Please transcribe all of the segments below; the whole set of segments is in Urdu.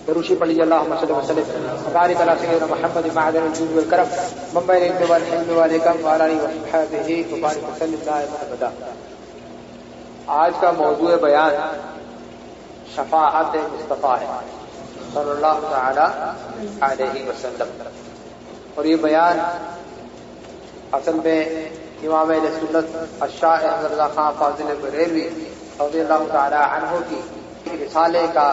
دروشی پڑھ لیجیے اللہم صلی وسلم بارک علی سیدنا محمد معدن الجود والکرم منبع العلم والحلم والحکم وعلی آلہ وصحبہ وبارک وسلم دائما ابدا۔ آج کا موضوع بیان شفاعت مصطفیٰ ہے صلی اللہ تعالی علیہ وسلم، اور یہ بیان اصل میں امام اہل سنت الشاہ احمد رضا خان فاضل بریلوی رضی اللہ تعالی عنہ کی رسالے کا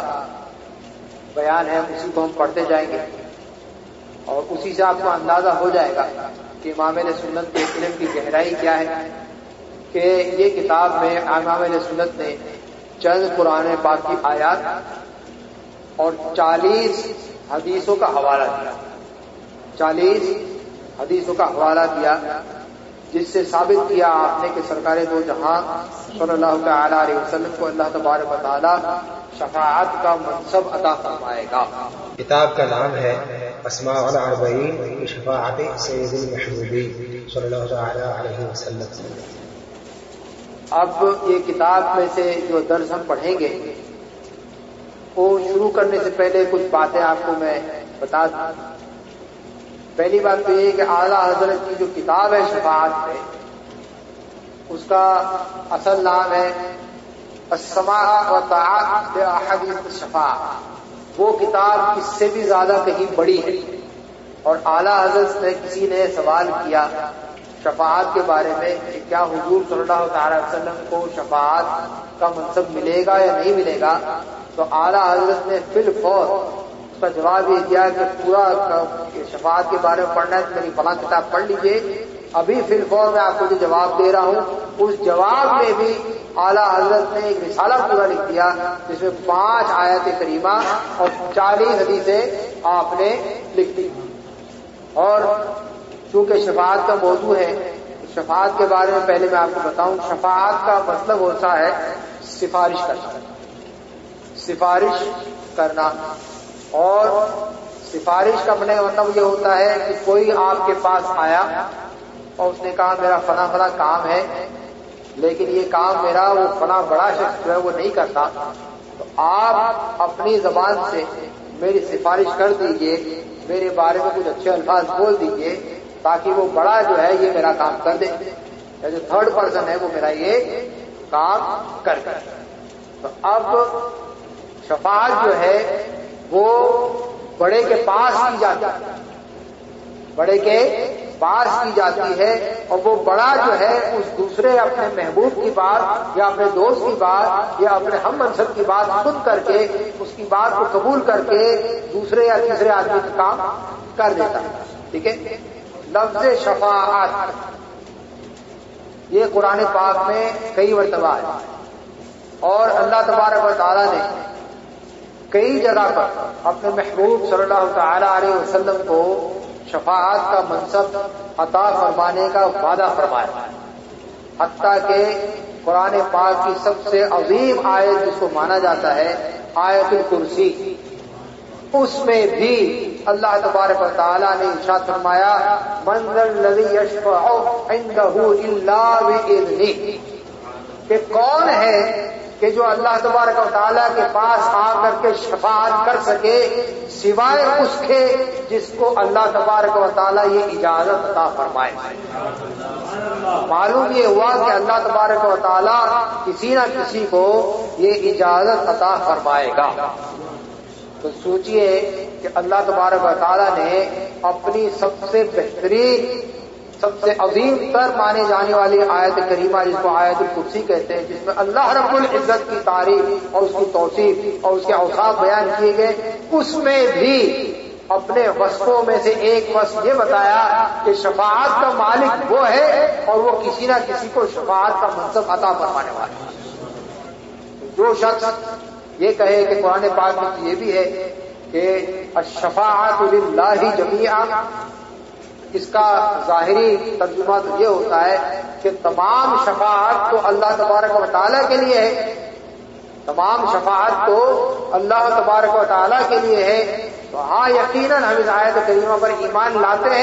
بیان ہے، اسی کو ہم پڑھتے جائیں گے اور اسی سے آپ کو اندازہ ہو جائے گا کہ امام اہل سنت کے علم کی گہرائی کیا ہے، کہ یہ کتاب میں امام اہل سنت نے چند قرآن پاک کی آیات اور 40 حدیثوں کا حوالہ دیا، 40 حدیثوں کا حوالہ دیا، جس سے ثابت کیا آپ نے کہ سرکار دو جہاں صلی اللہ تعالی علیہ وسلم کو اللہ تبارک و تعالی شفاعت کا منصب عطا فرمائے گا۔ کتاب کا نام ہے اسماء الاربعین شفاعت سید المحبوبین صلی اللہ تعالی علیہ وسلم۔ اب یہ کتاب میں سے جو درس ہم پڑھیں گے وہ شروع کرنے سے پہلے کچھ باتیں آپ کو میں بتا دوں۔ پہلی بات تو یہ کہ اعلیٰ حضرت کی جو کتاب ہے شفاعت میں، اس کا اصل نام ہے السماع والطاعت باحادیث الشفاعہ۔ وہ کتاب اس سے بھی زیادہ کہیں بڑی ہے، اور اعلیٰ حضرت سے کسی نے سوال کیا شفاعت کے بارے میں کہ کیا حضور صلی اللہ تعالی وسلم کو شفاعت کا منصب ملے گا یا نہیں ملے گا، تو اعلیٰ حضرت نے فی الفور اس کا جواب یہ دیا کہ پورا شفاعت کے بارے میں پڑھنا ہے تو میری فلاں کتاب پڑھ لیجئے۔ ابھی فی الفور میں آپ کو جو جواب دے رہا ہوں، اس جواب میں بھی اعلیٰ حضرت نے ایک رسالہ پورا لکھ دیا جس میں 5 آیات کریمہ اور 40 حدیثیں آپ نے لکھ دی۔ اور چونکہ شفاعت کا موضوع ہے، شفاعت کے بارے میں پہلے میں آپ کو بتاؤں، شفاعت کا مطلب ہوتا ہے سفارش کرنا، سفارش کرنا، اور سفارش کرنے کا مطلب یہ ہوتا ہے کہ کوئی آپ کے پاس آیا اور اس نے کہا میرا فلاں فلاں کام ہے، لیکن یہ کام میرا وہ فلاں بڑا شخص جو ہے وہ نہیں کرتا، تو آپ اپنی زبان سے میری سفارش کر دیجئے، میرے بارے میں کچھ اچھے الفاظ بول دیجئے تاکہ وہ بڑا جو ہے یہ میرا کام کر دے، یا جو تھرڈ پرسن ہے وہ میرا یہ کام کر دے۔ تو اب شفاعت جو ہے وہ بڑے کے پاس کی جاتی ہے، بڑے کے پاس کی جاتی ہے، اور وہ بڑا جو ہے اس دوسرے اپنے محبوب کی بات یا اپنے دوست کی بات یا اپنے ہم منصب کی بات سن کر کے اس کی بات کو قبول کر کے دوسرے یا تیسرے آدمی کا کام کر دیتا ہے۔ ٹھیک ہے، لفظ شفاعت یہ قرآن پاک میں کئی مرتبہ ہے، اور اللہ تبارک و تعالی نے کئی جگہ پر اپنے محبوب صلی اللہ تعالی علیہ وسلم کو شفاعت کا منصب عطا فرمانے کا وعدہ فرمایا، حتیٰ کہ قرآن پاک کی سب سے عظیم آیت جس کو مانا جاتا ہے آیت الکرسی، اس میں بھی اللہ تبارک و تعالی نے ارشاد فرمایا من ذا الذی یشفع عندہ الا بإذنہ، کہ کون ہے کہ جو اللہ تبارک و تعالیٰ کے پاس آ کر کے شفاعت کر سکے سوائے اس کے جس کو اللہ تبارک و تعالیٰ یہ اجازت عطا فرمائے۔ معلوم یہ ہوا کہ اللہ تبارک و تعالیٰ کسی نہ کسی کو یہ اجازت عطا فرمائے گا۔ تو سوچئے کہ اللہ تبارک و تعالیٰ نے اپنی سب سے بہترین، سب سے عظیم تر مانے جانے والی آیت کریمہ جس کو آیت الکرسی کہتے ہیں، جس میں اللہ رب العزت کی تعریف اور اس کی توصیف اور اس کے اوصاف بیان کیے گئے، اس میں بھی اپنے وصفوں میں سے ایک وصف یہ بتایا کہ شفاعت کا مالک وہ ہے اور وہ کسی نہ کسی کو شفاعت کا منصب عطا فرمانے والا ہے۔ جو شخص یہ کہے کہ قرآن پاک میں یہ بھی ہے کہ الشفاعت للہ جمیعا، اس کا ظاہری ترجمہ تو یہ ہوتا ہے کہ تمام شفاعت تو اللہ تبارک و تعالیٰ کے لیے ہے، تمام شفاعت تو اللہ تبارک و تعالیٰ کے لیے ہے۔ تو ہاں یقیناً ہم اس آیت کریمہ پر ایمان لاتے ہیں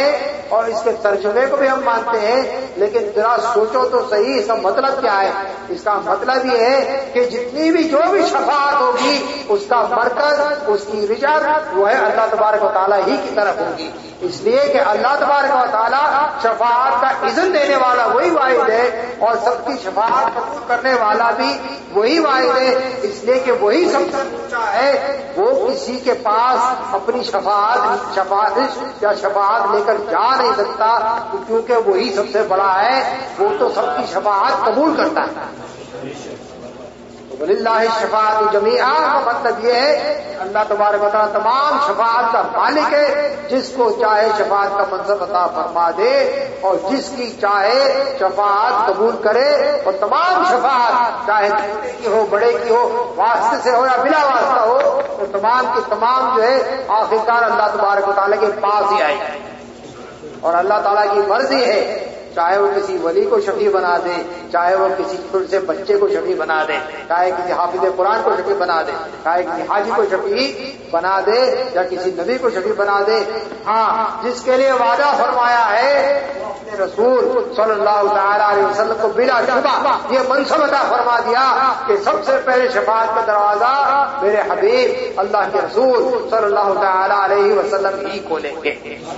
اور اس کے ترجمے کو بھی ہم مانتے ہیں، لیکن ذرا سوچو تو صحیح اس کا مطلب کیا ہے۔ اس کا مطلب یہ ہے کہ جتنی بھی جو بھی شفاعت ہوگی اس کا مرکز، اس کی رجعت وہ ہے اللہ تبارک و تعالیٰ ہی کی طرف ہوگی، اس لیے کہ اللہ تبارک و تعالیٰ شفاعت کا اذن دینے والا وہی واحد ہے اور سب کی شفاعت قبول کرنے والا بھی وہی واحد ہے، اس لیے کہ وہی سب سے اونچا ہے۔ وہ کسی کے پاس اپنی شفاعت یا شفاعت لے کر جا نہیں سکتا، کیونکہ وہی سب سے بڑا ہے، وہ تو سب کی شفاعت قبول کرتا ہے۔ وَلِلَّهِ الشَّفَاعَةُ جَمِيعًا کا مطلب یہ ہے اللہ تبارک و تعالیٰ تمام شفاعت کا مالک ہے، جس کو چاہے شفاعت کا منصب عطا فرما دے اور جس کی چاہے شفاعت قبول کرے، اور تمام شفاعت چاہے چھوٹے کی ہو بڑے کی ہو، واسطے سے ہو یا بلا واسطہ ہو، تو تمام کی تمام جو ہے آخرکار اللہ تبارک و تعالیٰ کے پاس ہی آئے گی، اور اللہ تعالیٰ کی مرضی ہے چاہے وہ کسی ولی کو شفیع بنا دے، چاہے وہ کسی چھوٹے سے بچے کو شفیع بنا دے، چاہے کسی حافظ قرآن کو شفیع بنا دے، چاہے کسی حاجی کو شفیع بنا دے یا کسی نبی کو شفیع بنا دے۔ ہاں، جس کے لیے وعدہ فرمایا ہے وہ اپنے رسول صلی اللہ تعالی علیہ وسلم کو بلا شبہ یہ منصب عطا فرما دیا کہ سب سے پہلے شفاعت کا دروازہ میرے حبیب اللہ کے رسول صلی اللہ تعالی علیہ وسلم ہی کھولیں گے،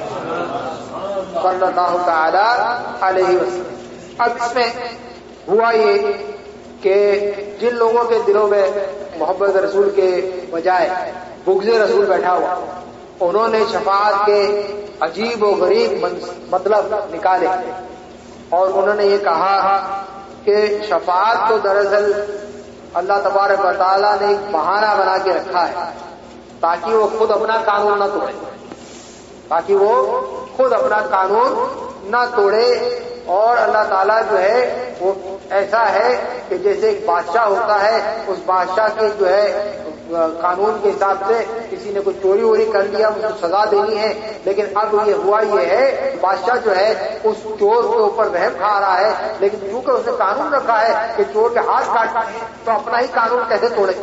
صلی اللہ تعالی علیہ وسلم۔ اب اس میں ہوا یہ کہ جن لوگوں کے دلوں میں محبت رسول کے بجائے بغض رسول بیٹھا ہوا، انہوں نے شفاعت کے عجیب و غریب مطلب نکالے اور انہوں نے یہ کہا کہ شفاعت تو دراصل اللہ تبارک و تعالیٰ نے ایک بہانہ بنا کے رکھا ہے تاکہ وہ خود اپنا قانون نہ توڑے، تاکہ وہ خود اپنا قانون نہ توڑے۔ اور اللہ تعالیٰ جو ہے وہ ایسا ہے کہ جیسے ایک بادشاہ ہوتا ہے، اس بادشاہ کے جو ہے قانون کے حساب سے کسی نے کوئی چوری ووری کر لیا اس کو سزا دینی ہے، لیکن اب یہ ہوا یہ ہے بادشاہ جو ہے اس چور کے اوپر رحم کھا رہا ہے، لیکن چونکہ اس نے قانون رکھا ہے کہ چور کے ہاتھ کاٹنا ہے تو اپنا ہی قانون کیسے توڑے؟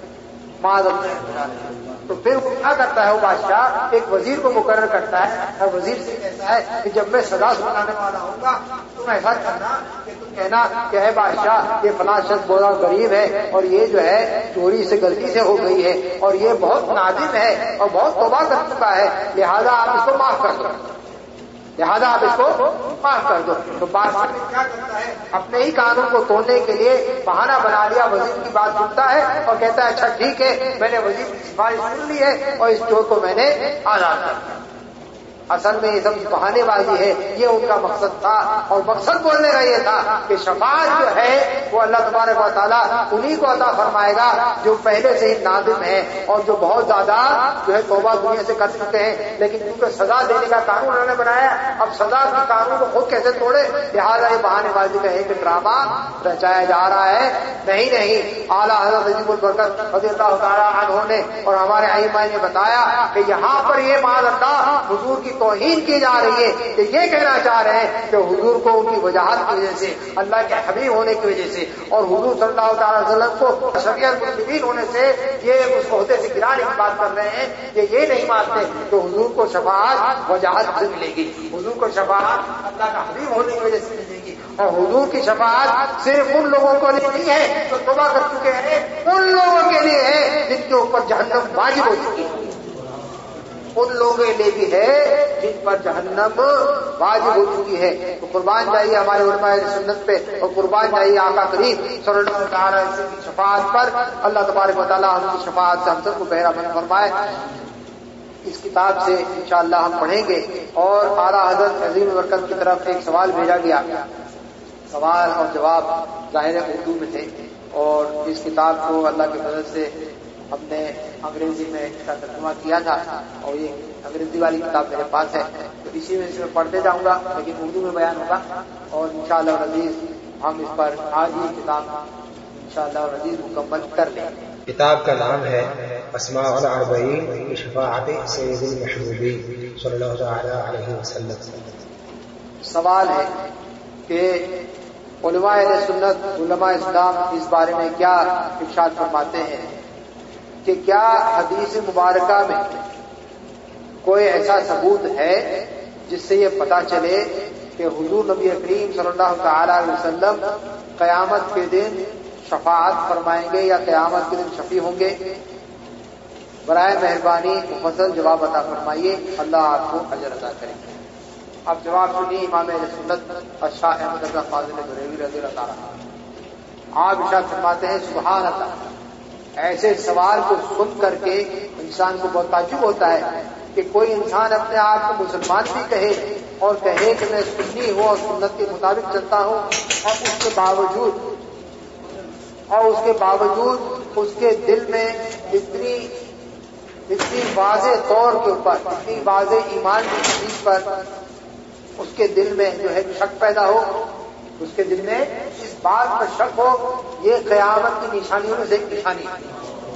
تو پھر وہ کیا کرتا ہے، وہ بادشاہ ایک وزیر کو مقرر کرتا ہے اور وزیر سے کہتا ہے کہ جب میں سزا سنانے والا ہوں گا تم ایسا کرنا کہ تم کہنا کہ اے بادشاہ یہ فلاں شخص بہت غریب ہے اور یہ جو ہے چوری سے غلطی سے ہو گئی ہے اور یہ بہت نادم ہے اور بہت توبہ کر چکا ہے، لہذا آپ اس کو معاف کر دو، لہذا آپ اس کو معاف کر دو۔ تو بادشاہ کیا کرتا ہے، اپنے ہی قانون کو توڑنے کے لیے بہانہ بنا لیا، وزیر کی بات سنتا ہے اور کہتا ہے اچھا ٹھیک ہے میں نے وزیر کی سفارش سن لی ہے اور اس چور کو میں نے آزاد کر دیا۔ اصل میں یہ سب بہانے بازی ہے، یہ ان کا مقصد تھا، اور مقصد بولنے کا یہ تھا کہ شفاعت جو ہے وہ اللہ تبارک و تعالیٰ انہی کو عطا فرمائے گا جو پہلے سے ہی نادم ہے اور جو بہت زیادہ جو ہے توبہ دنیا سے کر چکے ہیں، لیکن کیونکہ سزا دینے کا قانون انہوں نے بنایا، اب سزا کے قانون کو خود کیسے توڑے، لہٰذا یہ بہانے بازی کا ایک ڈرامہ رچایا جا رہا ہے۔ نہیں اعلیٰ حضرت عظیم البرکت رضی اللہ تعالیٰ عنہ نے اور ہمارے ائمہ نے بتایا کہ یہاں پر یہ معاذ اللہ حضور کی توہین کی جا رہی ہے کہ یہ کہنا چاہ رہے ہیں کہ حضور کو ان کی وجاہت کی وجہ سے، اللہ کے حبیب ہونے کی وجہ سے اور حضور صلی اللہ تعالی وسلم کو شریعت المسلمین ہونے سے یہ اس عہدے سے گرانے کی بات کر رہے ہیں کہ یہ نہیں مانتے کہ حضور کو شفاعت وجاہت سے ملے گی، حضور کو شفاعت اللہ کا حبیب ہونے کی وجہ سے ملے گی، اور حضور کی شفاعت صرف ان لوگوں کو نہیں ہے جو توبہ کر چکے ہیں، ان لوگوں کے لیے ہے جن کے اوپر جہنم واجب ہو چکی ہے، ان لوگوں کے لیے بھی ہے جن پر جہنم واجب ہو چکی ہے۔ تو قربان جائیے ہمارے علماء سنت پہ اور قربان جائیے آقا کریم صلی اللہ تعالی علیہ وسلم کی شفاعت پر۔ اللہ تبارک و تعالیٰ ہم کی شفاعت سے ہم سب کو بہرہ مند فرمائے۔ اس کتاب سے انشاءاللہ ہم پڑھیں گے، اور اعلیٰ حضرت عظیم برکت کی طرف ایک سوال بھیجا گیا، سوال اور جواب ظاہر اردو میں تھے، اور اس کتاب کو اللہ کی مدد سے ہم نے انگریزی میں اس کا ترجمہ کیا تھا، اور یہ انگریزی والی کتاب میرے پاس ہے، تو اسی میں سے پڑھتے جاؤں گا لیکن اردو میں بیان ہوگا، اور انشاءاللہ العزیز ہم اس پر آج یہ کتاب انشاءاللہ العزیز مکمل کر لیں۔ کتاب کا نام ہے اسماء الاربعین بشفاعت سید المحبوبین صلی اللہ تعالی علیہ وسلم۔ سوال ہے کہ علماء اہل سنت، علماء اسلام اس بارے میں کیا ارشاد فرماتے ہیں کہ کیا حدیث مبارکہ میں کوئی ایسا ثبوت ہے جس سے یہ پتہ چلے کہ حضور نبی کریم صلی اللہ تعالی علیہ وسلم قیامت کے دن شفاعت فرمائیں گے یا قیامت کے دن شفیع ہوں گے؟ برائے مہربانی مفصل جواب عطا فرمائیے، اللہ آپ کو اجر عطا کریں گے۔ اب جواب سنیے امام اہل سنت شاہ احمد رضا فاضل بریلوی رضی اللہ تعالیٰ۔ آپ ارشاد فرماتے ہیں سبحان اللہ، ایسے سوال کو سن کر کے انسان کو بہت تعجب ہوتا ہے کہ کوئی انسان اپنے آپ کو مسلمان بھی کہے اور کہے کہ میں سنی ہوں اور سنت کے مطابق چلتا ہوں، اور اس کے باوجود اس کے دل میں اتنی واضح طور کے اوپر، اتنی واضح ایمان کی چیز پر اس کے دل میں جو ہے شک پیدا ہو، اس کے دل میں اس بات پر شک ہو، یہ قیامت کی نشانیوں میں سے ایک نشانی ہے۔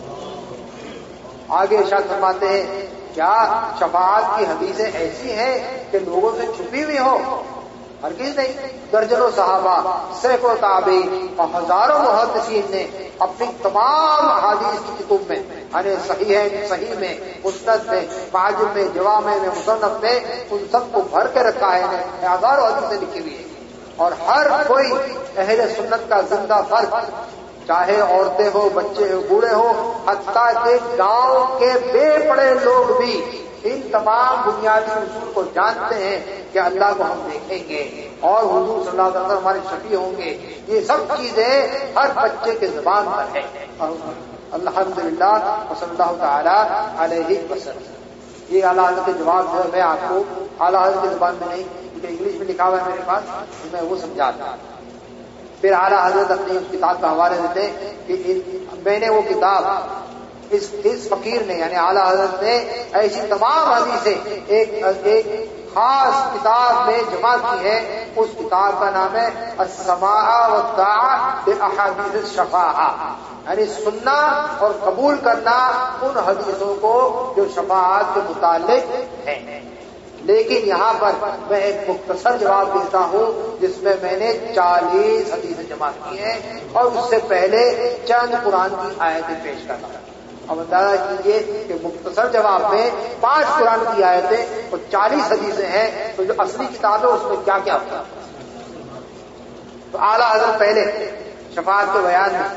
آگے ارشاد فرماتے ہیں کیا شفاعت کی حدیثیں ایسی ہیں کہ لوگوں سے چھپی ہوئی ہو؟ ہرگز نہیں۔ درجنوں صحابہ، سینکڑوں تابعین اور ہزاروں محدثین نے اپنی تمام احادیث کی کتب میں، یعنی صحیح میں، مسند میں، معجم میں، جوامع میں، مصنف میں، ان سب کو بھر کے رکھا ہے، ہزاروں حدیثیں لکھی ہوئی ہیں، اور ہر کوئی اہل سنت کا زندہ فرد، چاہے عورتیں ہو، بچے ہو، بوڑھے ہو، حتیٰ کہ گاؤں کے بے پڑے لوگ بھی ان تمام بنیادی اصول کو جانتے ہیں کہ اللہ کو ہم دیکھیں گے اور حضور صلی اللہ علیہ وسلم ہمارے شفیع ہوں گے۔ یہ سب چیزیں ہر بچے کے زبان پر ہے۔ الحمدللہ وصلی اللہ تعالی علیہ وسلم۔ یہ اعلیٰ حضرت کے جواب جو ہے میں آپ کو اعلیٰ حضرت کی زبان میں نہیں، کیونکہ انگلش میں لکھا ہوا ہے میرے پاس، میں وہ سمجھاتا۔ پھر اعلیٰ حضرت اپنی اس کتاب کا حوالے دیتے ہیں کہ میں نے وہ کتاب اس فقیر نے، یعنی اعلیٰ حضرت نے ایسی تمام حدیثیں ایک خاص کتاب میں جمع کی ہے۔ اس کتاب کا نام ہے السماع والطاعة بأحاديث الشفاعة، یعنی سننا اور قبول کرنا ان حدیثوں کو جو شفاعت کے متعلق ہیں۔ لیکن یہاں پر میں ایک مختصر جواب دیتا ہوں جس میں میں نے 40 حدیثیں جمع کی ہیں اور اس سے پہلے چند قرآن کی آیتیں پیش کرتا ہوں۔ اب اندازہ کیجیے کہ مختصر جواب میں 5 قرآن کی آیتیں اور 40 حدیثیں ہیں، تو جو اصلی کتاب ہے اس میں کیا کیا ہوتا ہے؟ تو اعلیٰ حضرت پہلے شفاعت کے بیان میں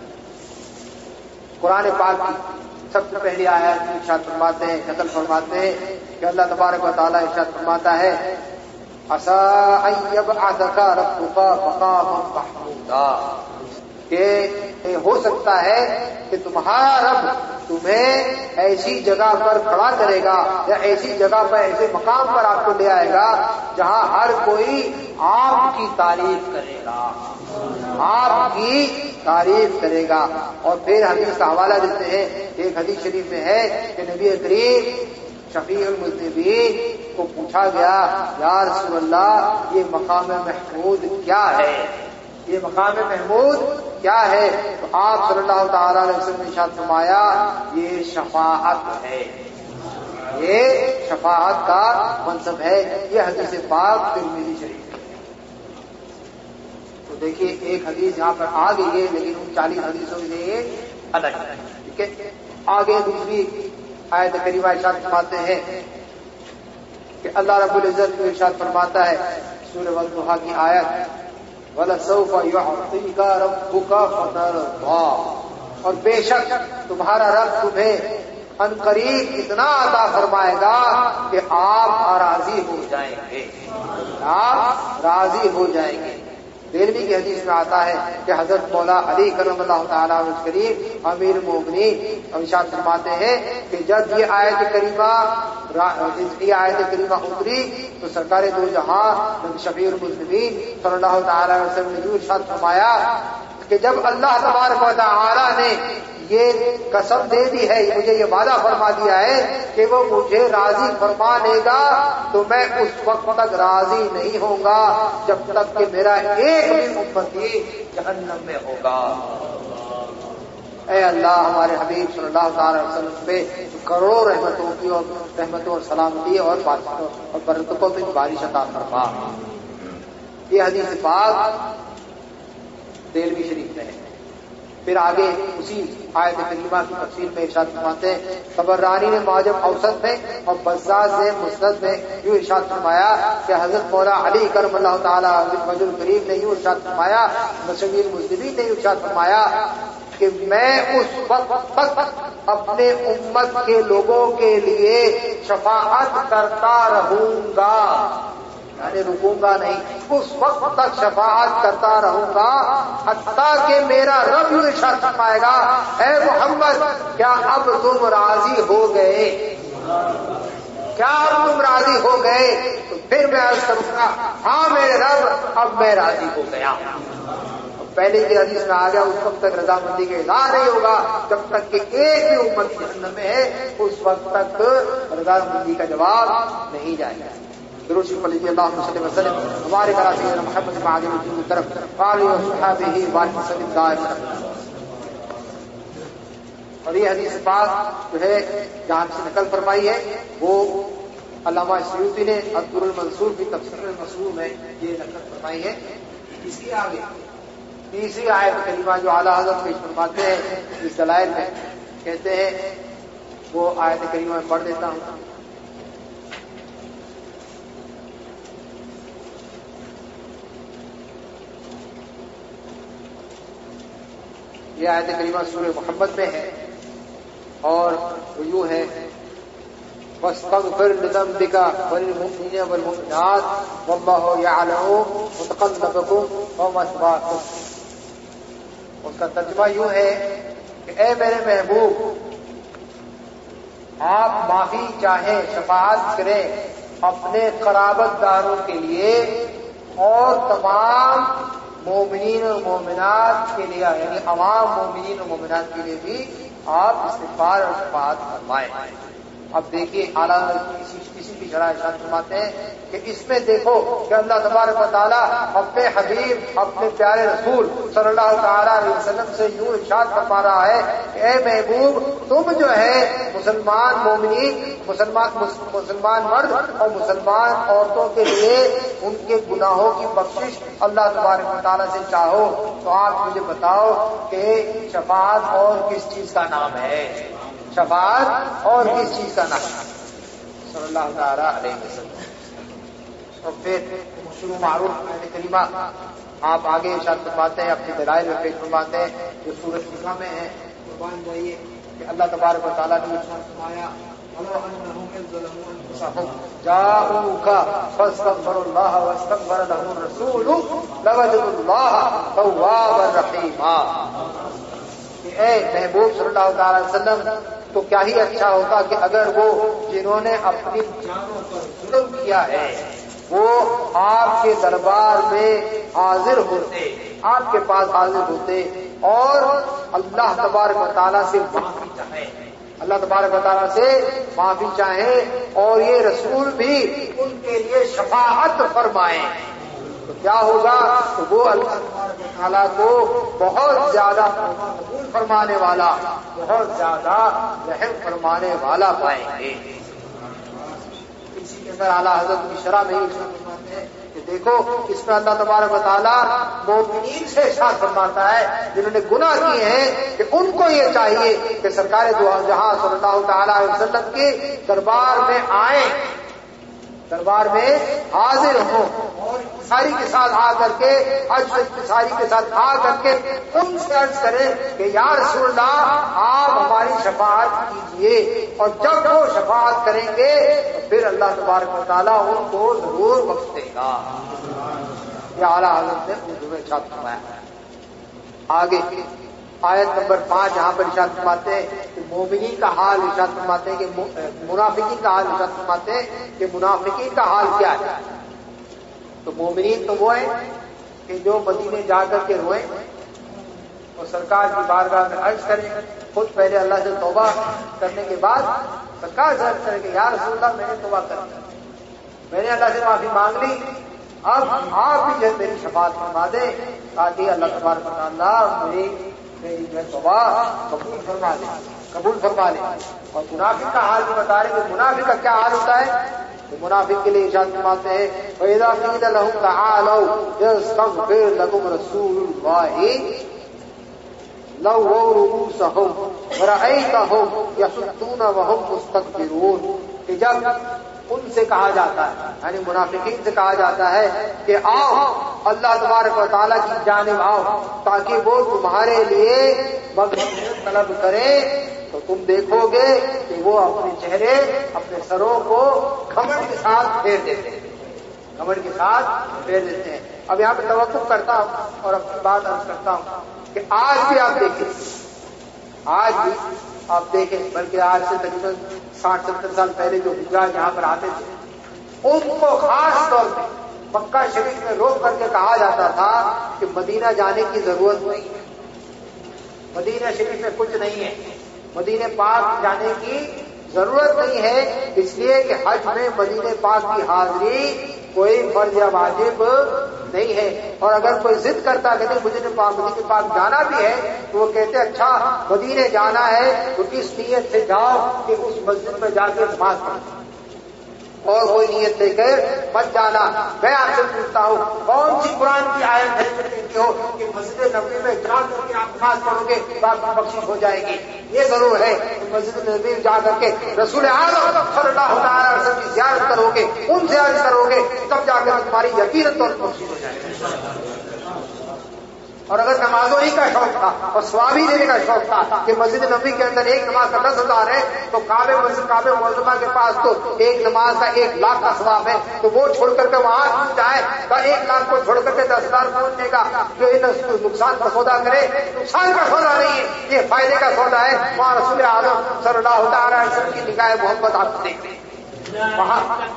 قرآن پاک کی سب سے پہلی آیت ارشاد فرماتے ہیں، نقل فرماتے ہیں کہ اللہ تبارک و تعالیٰ ارشاد فرماتا ہے عَسَىٰ أَن يَبْعَثَكَ رَبُّكَ مَقَامًا مَحْمُودًا، کہ ہو سکتا ہے کہ تمہارا رب تمہیں ایسی جگہ پر کھڑا کرے گا یا ایسی جگہ پر، ایسے مقام پر آپ کو لے آئے گا جہاں ہر کوئی آپ کی تعریف کرے گا، آپ کی تعریف کرے گا۔ اور پھر حدیث کا حوالہ دیتے ہیں، ایک حدیث شریف میں ہے کہ نبی کریم شفیع المذنبین کو پوچھا گیا یا رسول اللہ یہ مقام محمود کیا ہے، یہ مقام محمود کیا ہے؟ تو آپ صلی اللہ تعالی علیہ وسلم نے ارشاد فرمایا یہ شفاعت ہے، یہ شفاعت کا منصب ہے۔ یہ حدیث پاک ترمذی شریف ہے۔ تو دیکھیے ایک حدیث یہاں پر آ گئی ہے لیکن ان 40 حدیثوں میں یہ الگ ہے، ٹھیک ہے۔ آگے دوسری آیت کریمہ ارشاد فرماتے ہیں کہ اللہ رب العزت کو ارشاد فرماتا ہے سورہ والضحیٰ کی آیت وَلَسَوْفَ يُعْطِيكَ رَبُّكَ فَتَرْضَىٰ، اور بے شک تمہارا رب تمہیں عنقریب اتنا عطا فرمائے گا کہ آپ راضی ہو جائیں گے، آپ راضی ہو جائیں گے۔ دہلوی کی حدیث میں آتا ہے کہ حضرت مولا علی کرم اللہ تعالیٰ عنہ کریم امیر المومنین ارشاد فرماتے ہیں کہ جب یہ آیت کریمہ اتری تو سرکار دو جہاں شفیع المذنبین صلی اللہ تعالیٰ علیہ وسلم نے ارشاد فرمایا کہ جب اللہ تبارک و تعالیٰ نے یہ قسم دے دی ہے، مجھے یہ وعدہ فرما دیا ہے کہ وہ مجھے راضی فرما لے گا، تو میں اس وقت تک راضی نہیں ہوں گا جب تک کہ میرا ایک بھی امتی جہنم میں ہوگا۔ اے اللہ ہمارے حبیب صلی اللہ تعالی وسلم پہ کروڑوں رحمتوں کی اور رحمتوں اور سلامتی اور برکتوں کی بارش عطا فرما۔ یہ حدیث پاک دہلوی شریف میں ہے۔ پھر آگے اسی آیت کریمہ کی تفصیل میں ارشاد فرماتے ہیں، طبرانی نے معجم اوسط میں اور بزاز نے مسند میں یوں ارشاد فرمایا کہ حضرت مولا علی کرم اللہ تعالیٰ وجہ الکریم نے یوں ارشاد فرمایا، مشیر مجدبی نے یوں ارشاد فرمایا کہ میں اس وقت تک اپنے امت کے لوگوں کے لیے شفاعت کرتا رہوں گا، یعنی رکوں گا نہیں، اس وقت تک شفاعت کرتا رہوں گا حتیٰ کہ میرا رب ارشاد فرمائے گا، اے محمد کیا اب تم راضی ہو گئے؟ کیا اب تم راضی ہو گئے؟ تو پھر میں عرض کروں گا ہاں میرے رب اب میں راضی ہو گیا۔ پہلے کی حدیث میں آ گیا اس وقت تک رضامندی کا اظہار نہیں ہوگا جب تک کہ ایک بھی امت جہنم میں ہے، اس وقت تک رضامندی کا جواب نہیں جائے گا۔ درود شریف پڑھیے، اللہم صلی وسلم ہمارے کلا سیدنا محمد معاذ الدین کی طرف قالی و صحابہ وآلہ وسلم دائم۔ اور یہ حدیث پاک جو ہے جہاں سے نقل فرمائی ہے وہ علامہ سیوطی نے الدر المنصور کی تفسیر المسرور میں یہ نقل فرمائی ہے۔ اس کے آگے تیسری آیت کریمہ جو اعلیٰ حضرت پیش فرماتے ہیں اس دلائل میں کہتے ہیں، وہ آیت کریمہ میں پڑھ دیتا ہوں۔ یہ آیت کریمہ سورہ محمد میں ہے اور وہ یوں ہے، وَاسْتَغْفِرْ لِذَنبِكَ وَلِلْمُؤْمِنِينَ وَالْمُؤْمِنَاتِ وَاللَّهُ يَعْلَمُ مُتَقَلَّبَكُمْ وَمَثْوَاكُمْ۔ اس کا ترجمہ یوں ہے کہ اے میرے محبوب، آپ معافی چاہیں، شفاعت کریں اپنے قرابت داروں کے لیے اور تمام مومنین و مومنات کے لیے، یعنی عوام مومنین و مومنات کے لیے بھی آپ استغفار اور شفاعت فرمائیں۔ اب دیکھیے اعلیٰ کسی کی شرح ارشاد فرماتے ہیں کہ اس میں دیکھو کہ اللہ تبارک و تعالیٰ اپنے حبیب اپنے پیارے رسول صلی اللہ تعالیٰ علیہ وسلم سے یوں ارشاد فرما رہا ہے کہ اے محبوب، تم جو ہے مسلمان مومنین، مسلمان مرد اور مسلمان عورتوں کے لیے ان کے گناہوں کی بخشش اللہ تبارک و تعالیٰ سے چاہو، تو آپ مجھے بتاؤ کہ شفاعت اور کس چیز کا نام ہے؟ شفاعت اور کس چیز کا نام صلی اللہ تعالیٰ علیہ وسلم۔ اور پھر شروع معروف کریمہ آپ آگے ارشاد فرماتے ہیں، اپنے دلائل میں پیش فرماتے ہیں جو سورۃ نساء میں ہے، قربان جائیے کہ اللہ تبارک و تعالیٰ نے ارشاد فرمایا وَلَوْ أَنَّهُمْ إِذْ ظَلَمُوا أَنفُسَهُمْ جَاءُوكَ فَاسْتَغْفَرُوا اللَّهَ وَاسْتَغْفَرَ لَهُمُ الرَّسُولُ لَوَجَدُوا اللَّهَ تَوَّابًا رَحِيمًا۔ کہ اے محبوب صلی اللہ تعالی وسلم، تو کیا ہی اچھا ہوتا کہ اگر وہ جنہوں نے اپنی جانوں پر ظلم کیا ہے وہ آپ کے دربار میں حاضر ہوتے، آپ کے پاس حاضر ہوتے اور اللہ تبارک و تعالیٰ سے معافی چاہیں، اللہ تبارک و تعالیٰ سے معافی چاہیں اور یہ رسول بھی ان کے لیے شفاعت فرمائیں، تو کیا ہوگا؟ تو وہ اللہ تبارک و تعالیٰ کو بہت زیادہ قبول فرمانے والا، بہت زیادہ رحم فرمانے والا پائیں گے۔ اسی کے اندر اعلیٰ حضرت کی شرح میں ہی فرماتے ہیں کہ دیکھو اس میں اللہ تبارک و تعالیٰ مومنین سے ارشاد فرماتا ہے جنہوں نے گناہ کیے ہیں کہ ان کو یہ چاہیے کہ سرکار دو جہاں صلی اللہ تعالیٰ علیہ وسلم کے دربار میں آئیں، دربار میں حاضر ہوں اور ساری کے ساتھ آ کر کے ساری کے ساتھ آ کر کے ان سے عرض کریں کہ یا رسول اللہ آپ ہماری شفاعت کیجئے، اور جب وہ شفاعت کریں گے تو پھر اللہ تبارک و تعالیٰ ان کو ضرور بخش دے گا۔ یہ اعلیٰ حضرت نے اردو میں ارشاد فرمایا۔ آگے آیت نمبر 5 یہاں پر ارشاد فرماتے ہیں کہ مومنین کا حال ارشاد فرماتے ہیں کہ منافقین کا حال ارشاد فرماتے ہیں کہ منافقین کا حال کیا ہے۔ تو مومنین تو وہ ہیں کہ جو مدینے جا کر کے روئیں اور سرکار کی بارگاہ میں عرض کریں، خود پہلے اللہ سے توبہ کرنے کے بعد سرکار سے عرض کریں کہ یا رسول اللہ میں نے توبہ کر لی، میں نے اللہ سے معافی مانگ لی، اب آپ بھی جو میری شفاعت فرما دیں تاکہ اللہ تبارک و تعالیٰ میری جو توبہ قبول فرما لے۔ اور منافق کا حال بھی بتا رہے کہ منافق کا کیا حال ہوتا ہے، تو منافق کے لیے ارشاد فرماتے ہیں فَإِذَا قِيلَ لَهُمْ تَعَالَوْا يَسْتَغْفِرْ لَكُمْ رَسُولُ اللَّهِ لووا رؤوسهم ورأيتهم يصدون وهم مستكبرون، کہ جب ان سے کہا جاتا ہے یعنی منافقین سے کہا جاتا ہے کہ آؤ اللہ تبارک و تعالیٰ کی جانب آؤ تاکہ وہ تمہارے لیے مغفرت طلب کریں، تو تم دیکھو گے کہ وہ اپنے چہرے اپنے سروں کو گھمنڈ کے ساتھ پھیر دیتے ہیں، گھمنڈ کے ساتھ پھیر دیتے ہیں۔ اب یہاں پہ توقف کرتا ہوں اور اپنی بات عرض کرتا ہوں کہ آج بھی آپ دیکھیں، آج بھی آپ دیکھیں، بلکہ آج سے تقریباً 60-70 سال پہلے جو حجاج یہاں پر آتے تھے ان کو خاص طور پہ مکہ شریف میں روک کر کے کہا جاتا تھا کہ مدینہ جانے کی ضرورت نہیں ہے، مدینہ شریف میں کچھ نہیں ہے، مدینہ پاک جانے کی ضرورت نہیں ہے، اس لیے کہ حج میں مدینہ پاک کی حاضری کوئی فرض یا واجب نہیں ہے۔ اور اگر کوئی ضد کرتا کہ نہیں مدینہ پاک جانا بھی ہے تو وہ کہتے اچھا مدینہ جانا ہے تو اس نیت سے جاؤ کہ اس مسجد میں جا کے نماز پڑھو، اور کوئی نیت لے کر مت جانا۔ میں آپ سے پوچھتا ہوں کون سی قرآن کی آیت ہے جو کہتی ہو کہ مسجد نبوی میں جا کر کے آپ نماز پڑھو گے تو آپ کی بخشش ہو جائے گی؟ یہ ضرور ہے کہ مسجد نبوی میں جا کر کے رسول اعظم صلی اللہ تعالی وسلم کی زیارت کرو گے، ان سے عرض کرو گے، تب جا کر تمہاری یقیناً طور پر بخشش ہو جائے گی۔ اور اگر نمازوں ہی کا شوق تھا اور ثواب ہی دینے کا شوق تھا کہ مسجد نبوی کے اندر ایک نماز کا 10,000 ہے تو کعبہ معظمہ کے پاس تو ایک نماز کا 1,00,000 کا ثواب ہے، تو وہ چھوڑ کر کے وہاں کیوں جائے؟ تو 1,00,000 کو چھوڑ کر کے 10,000 پہنچنے کا جو نقصان کا سودا کرے، نقصان کا سودا نہیں ہے، یہ فائدے کا سودا ہے۔ وہاں رسول اعظم صلی اللہ تعالی علیہ وسلم کی نگاہ محبت آپ کو دیکھ رہے ہیں وہاں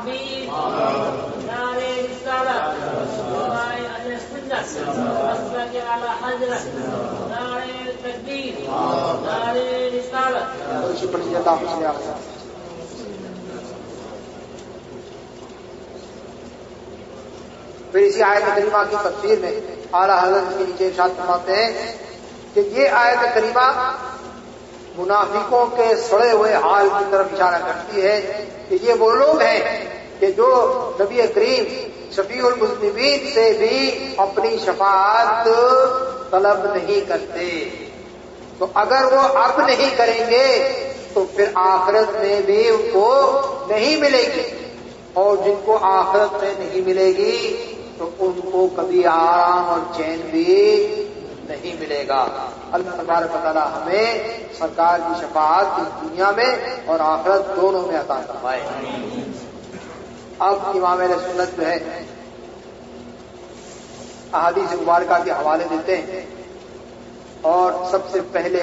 پھر اسی آیت کریمہ کی تفسیر میں اعلیٰ حضرت کے نیچے ارشاد فرماتے ہیں کہ یہ آیت کریمہ منافقوں کے سڑے ہوئے حال کی طرف اشارہ کرتی ہے کہ یہ وہ لوگ ہیں کہ جو نبی کریم شفیع المذنبین سے بھی اپنی شفاعت طلب نہیں کرتے، تو اگر وہ اب نہیں کریں گے تو پھر آخرت میں بھی ان کو نہیں ملے گی، اور جن کو آخرت میں نہیں ملے گی تو ان کو کبھی آرام اور چین بھی نہیں ملے گا۔ اللہ تبارک و تعالی ہمیں سرکار کی شفاعت اس دنیا میں اور آخرت دونوں میں عطا فرمائے۔ اب امام اہل سنت جو ہے احادیث مبارکہ کے حوالے دیتے ہیں، اور سب سے پہلے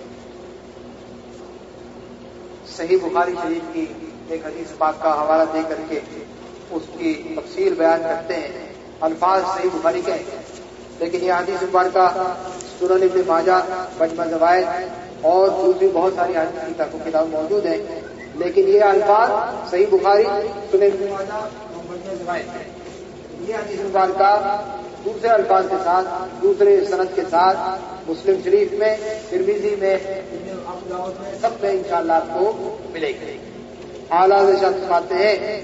صحیح بخاری شریف کی ایک حدیث پاک کا حوالہ دے کر کے اس کی تفصیل بیان کرتے ہیں۔ الفاظ صحیح بخاری کے ہیں لیکن یہ حدیث مبارکہ سنن ابن ماجہ، مجمع الزوائد اور دوسری بہت ساری حدیث کی کتاب موجود ہیں، لیکن یہ الفاظ صحیح بخاری، سنن ابن ماجہ اور مجمع الزوائد، یہ حدیث مبارکہ دوسرے الفاظ کے ساتھ دوسرے سند کے ساتھ مسلم شریف میں، ترمذی میں، ابو داؤد میں، سب میں انشاءاللہ آپ کو ملے گی۔ اعلیٰ ارشاد فرماتے ہیں